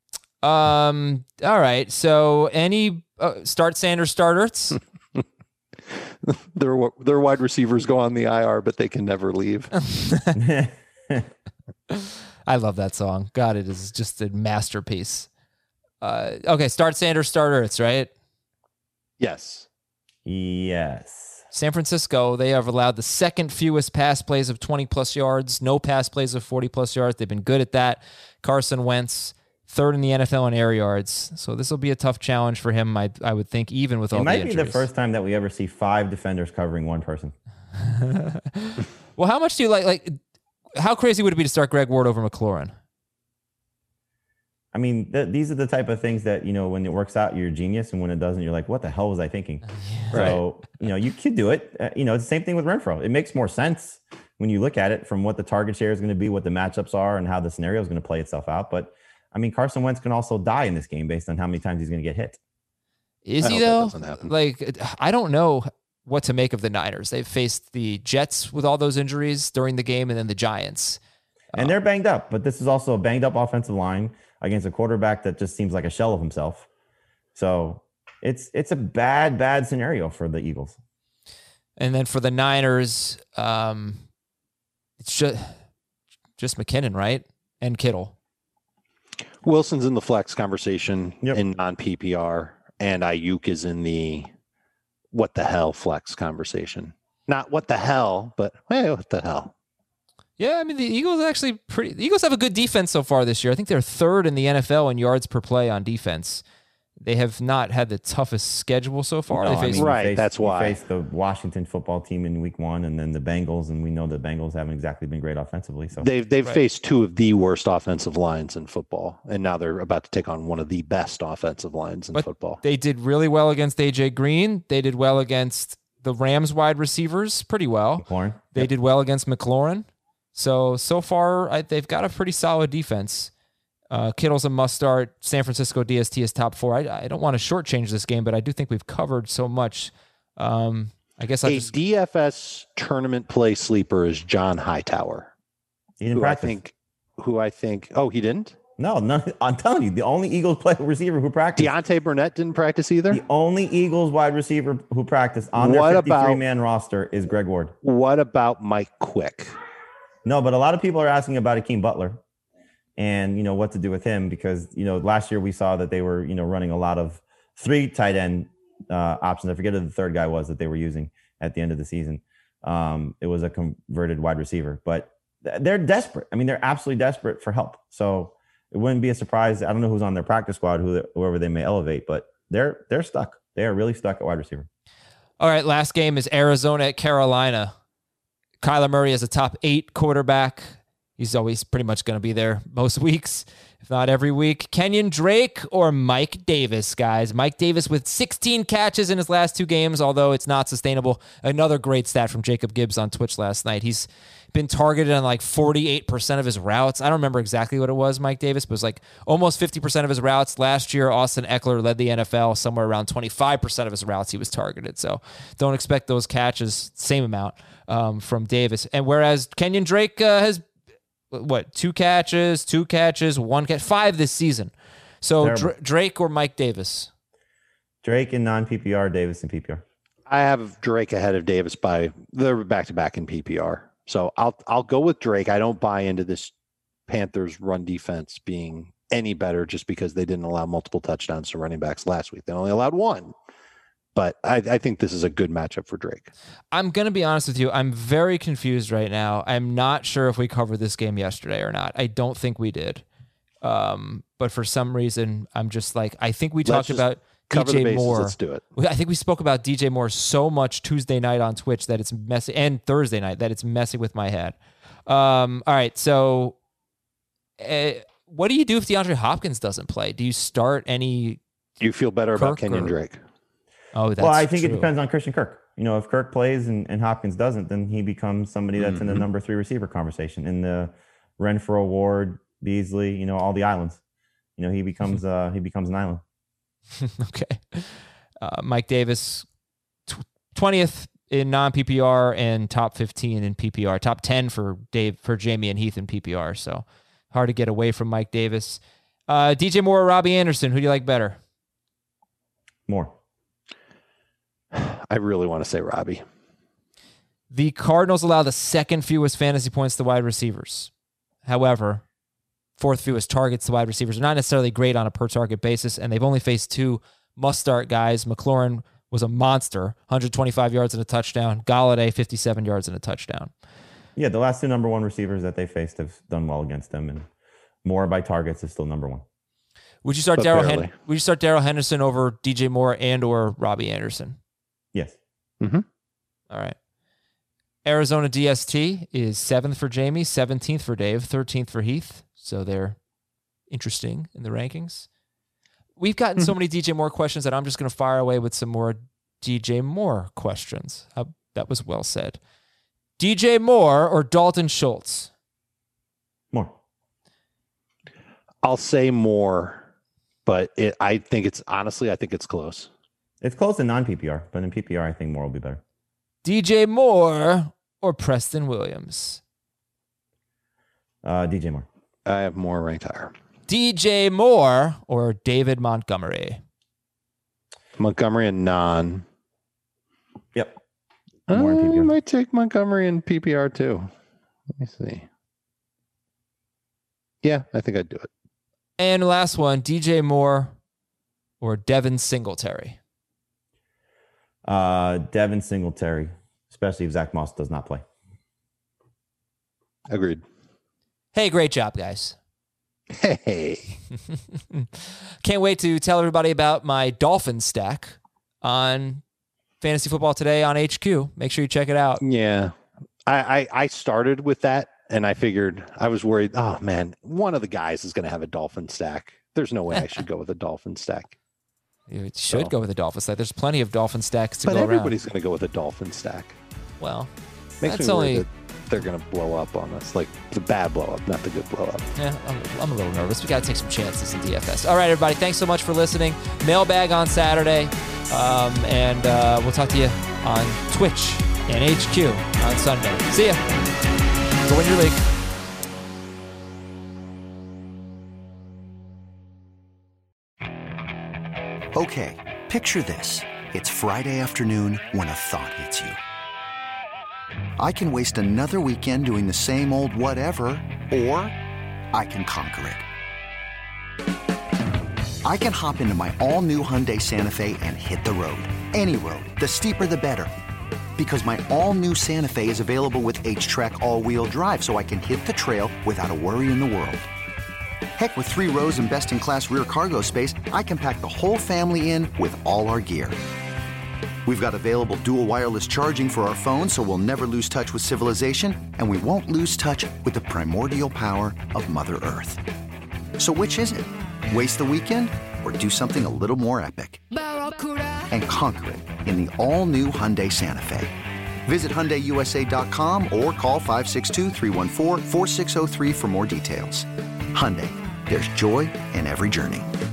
Um. All right. So any uh, start Sanders starters? their their wide receivers go on the I R, but they can never leave. I love that song. God, it is just a masterpiece. Uh, okay, start Sanders starters, right? Yes. Yes. San Francisco, they have allowed the second fewest pass plays of twenty plus yards, no pass plays of forty plus yards. They've been good at that. Carson Wentz, third in the N F L in air yards. So this will be a tough challenge for him, I, I would think, even with it all the injuries. injuries. It might be the first time that we ever see five defenders covering one person. Well, how much do you like, like, how crazy would it be to start Greg Ward over McLaurin? I mean, th- these are the type of things that, you know, when it works out, you're a genius. And when it doesn't, you're like, what the hell was I thinking? Right. So, you know, you could do it. Uh, you know, it's the same thing with Renfrow. It makes more sense when you look at it from what the target share is going to be, what the matchups are, and how the scenario is going to play itself out. But, I mean, Carson Wentz can also die in this game based on how many times he's going to get hit. Is I he, hope that though? doesn't happen. Like, I don't know what to make of the Niners. They've faced the Jets with all those injuries during the game and then the Giants. And they're banged up, but this is also a banged up offensive line against a quarterback that just seems like a shell of himself. So it's it's a bad, bad scenario for the Eagles. And then for the Niners, um, it's just, just McKinnon, right? And Kittle. Wilson's in the flex conversation Yep. in non-P P R, and Ayuk is in the what the hell flex conversation. Not what the hell, but hey, what the hell? Yeah, I mean, the Eagles actually pretty. The Eagles have a good defense so far this year. I think they're third in the N F L in yards per play on defense. They have not had the toughest schedule so far. No, they I faced, mean, we Right, faced- that's we why. faced the Washington football team in week one and then the Bengals, and we know the Bengals haven't exactly been great offensively. So They've they've Right. faced two of the worst offensive lines in football, and now they're about to take on one of the best offensive lines in But football. they did really well against A J Green. They did well against the Rams wide receivers, pretty well. McLaurin. They Yep. did well against McLaurin. So, so far, I, they've got a pretty solid defense. Uh, Kittle's a must start. San Francisco D S T is top four. I, I don't want to shortchange this game, but I do think we've covered so much. Um, I guess I a just D F S tournament play sleeper is John Hightower. He didn't who practice. I think, who I think, oh, he didn't? No, no, I'm telling you, the only Eagles play receiver who practiced. Deontay Burnett didn't practice either? The only Eagles wide receiver who practiced on their What fifty-three about- man roster is Greg Ward. What about Mike Quick? No, but a lot of people are asking about Akeem Butler and, you know, what to do with him because, you know, last year we saw that they were, you know, running a lot of three tight end uh, options. I forget who the third guy was that they were using at the end of the season. Um, it was a converted wide receiver, but they're desperate. I mean, they're absolutely desperate for help. So it wouldn't be a surprise. I don't know who's on their practice squad, who, whoever they may elevate, but they're they're stuck. They are really stuck at wide receiver. All right, last game is Arizona at Carolina. Kyler Murray is a top eight quarterback. He's always pretty much going to be there most weeks, if not every week. Kenyon Drake or Mike Davis, guys. Mike Davis with sixteen catches in his last two games, although it's not sustainable. Another great stat from Jacob Gibbs on Twitch last night. He's been targeted on like forty-eight percent of his routes. I don't remember exactly what it was, Mike Davis, but it was like almost fifty percent of his routes. Last year, Austin Eckler led the N F L. Somewhere around twenty-five percent of his routes he was targeted. So don't expect those catches, same amount um, from Davis. And whereas Kenyon Drake uh, has, what, two catches, two catches, one catch, five this season. So Dr- Drake or Mike Davis? Drake in non-P P R, Davis in P P R. I have Drake ahead of Davis by they're back-to-back in P P R. So I'll I'll go with Drake. I don't buy into this Panthers run defense being any better just because they didn't allow multiple touchdowns to running backs last week. They only allowed one. But I, I think this is a good matchup for Drake. I'm going to be honest with you. I'm very confused right now. I'm not sure if we covered this game yesterday or not. I don't think we did. Um, but for some reason, I'm just like, I think we Let's talked just about cover D J the bases. Moore. Let's do it. I think we spoke about D J Moore so much Tuesday night on Twitch that it's messy, and Thursday night that it's messing with my head. Um, all right. So uh, what do you do if DeAndre Hopkins doesn't play? Do you start any? Do you feel better about Kirk Kenyon or- Drake? Oh, that's Well, I think true. it depends on Christian Kirk. You know, if Kirk plays and, and Hopkins doesn't, then he becomes somebody that's Mm-hmm. in the number three receiver conversation in the Renfro, Ward, Beasley, you know, all the islands. You know, he becomes uh he becomes an island. Okay. Uh, Mike Davis, tw- twentieth in non-P P R and top fifteen in P P R. Top ten for Dave for Jamie and Heath in P P R. So hard to get away from Mike Davis. Uh, D J Moore or Robbie Anderson, who do you like better? More. I really want to say Robbie. The Cardinals allow the second fewest fantasy points to wide receivers. However, fourth fewest targets to wide receivers are not necessarily great on a per-target basis, and they've only faced two must-start guys. McLaurin was a monster, one hundred twenty-five yards and a touchdown. Galladay, fifty-seven yards and a touchdown. Yeah, the last two number one receivers that they faced have done well against them, and Moore by targets is still number one. Would you start But Darrell? barely. Hen- Would you start Darrell Henderson over D J Moore and or Robbie Anderson? Yes. Mm-hmm. All right. Arizona D S T is seventh for Jamie, seventeenth for Dave, thirteenth for Heath. So they're interesting in the rankings. We've gotten so many D J Moore questions that I'm just going to fire away with some more D J Moore questions. Uh, that was well said. D J Moore or Dalton Schultz? More. I'll say more, but it, I think it's honestly, I think it's close. It's close in non-P P R, but in P P R, I think Moore will be better. D J Moore or Preston Williams? Uh, D J Moore. I have more ranked higher. D J Moore or David Montgomery? Montgomery and non. Yep. More in P P I R. might take Montgomery in P P R too. Let me see. Yeah, I think I'd do it. And last one, D J Moore or Devin Singletary? Uh, Devin Singletary, especially if Zach Moss does not play. Agreed. Hey, great job, guys. Hey, Can't wait to tell everybody about my Dolphin stack on Fantasy Football Today on H Q. Make sure you check it out. yeah, I, I I started with that, and I figured I was worried. Oh man, one of the guys is going to have a Dolphin stack. There's no way I should go with a Dolphin stack. You should So- go with the Dolphin stack. There's plenty of Dolphin stacks to But go around. everybody's going to go with a Dolphin stack. Well, Makes that's me only worried they're going to blow up on us, like the bad blow up, not the good blow up. Yeah, I'm, I'm a little nervous. We got to take some chances in D F S. All right, everybody, thanks so much for listening. Mailbag on Saturday, um, and uh, we'll talk to you on Twitch and H Q on Sunday. See ya. Go win your league. Okay, picture this. It's Friday afternoon when a thought hits you. I can waste another weekend doing the same old whatever, or I can conquer it. I can hop into my all-new Hyundai Santa Fe and hit the road. Any road. The steeper, the better. Because my all-new Santa Fe is available with H-Track all-wheel drive, so I can hit the trail without a worry in the world. Heck, with three rows and best-in-class rear cargo space, I can pack the whole family in with all our gear. We've got available dual wireless charging for our phones, so we'll never lose touch with civilization, and we won't lose touch with the primordial power of Mother Earth. So which is it? Waste the weekend or do something a little more epic? And conquer it in the all-new Hyundai Santa Fe. Visit Hyundai U S A dot com or call five six two, three one four, four six zero three for more details. Hyundai, there's joy in every journey.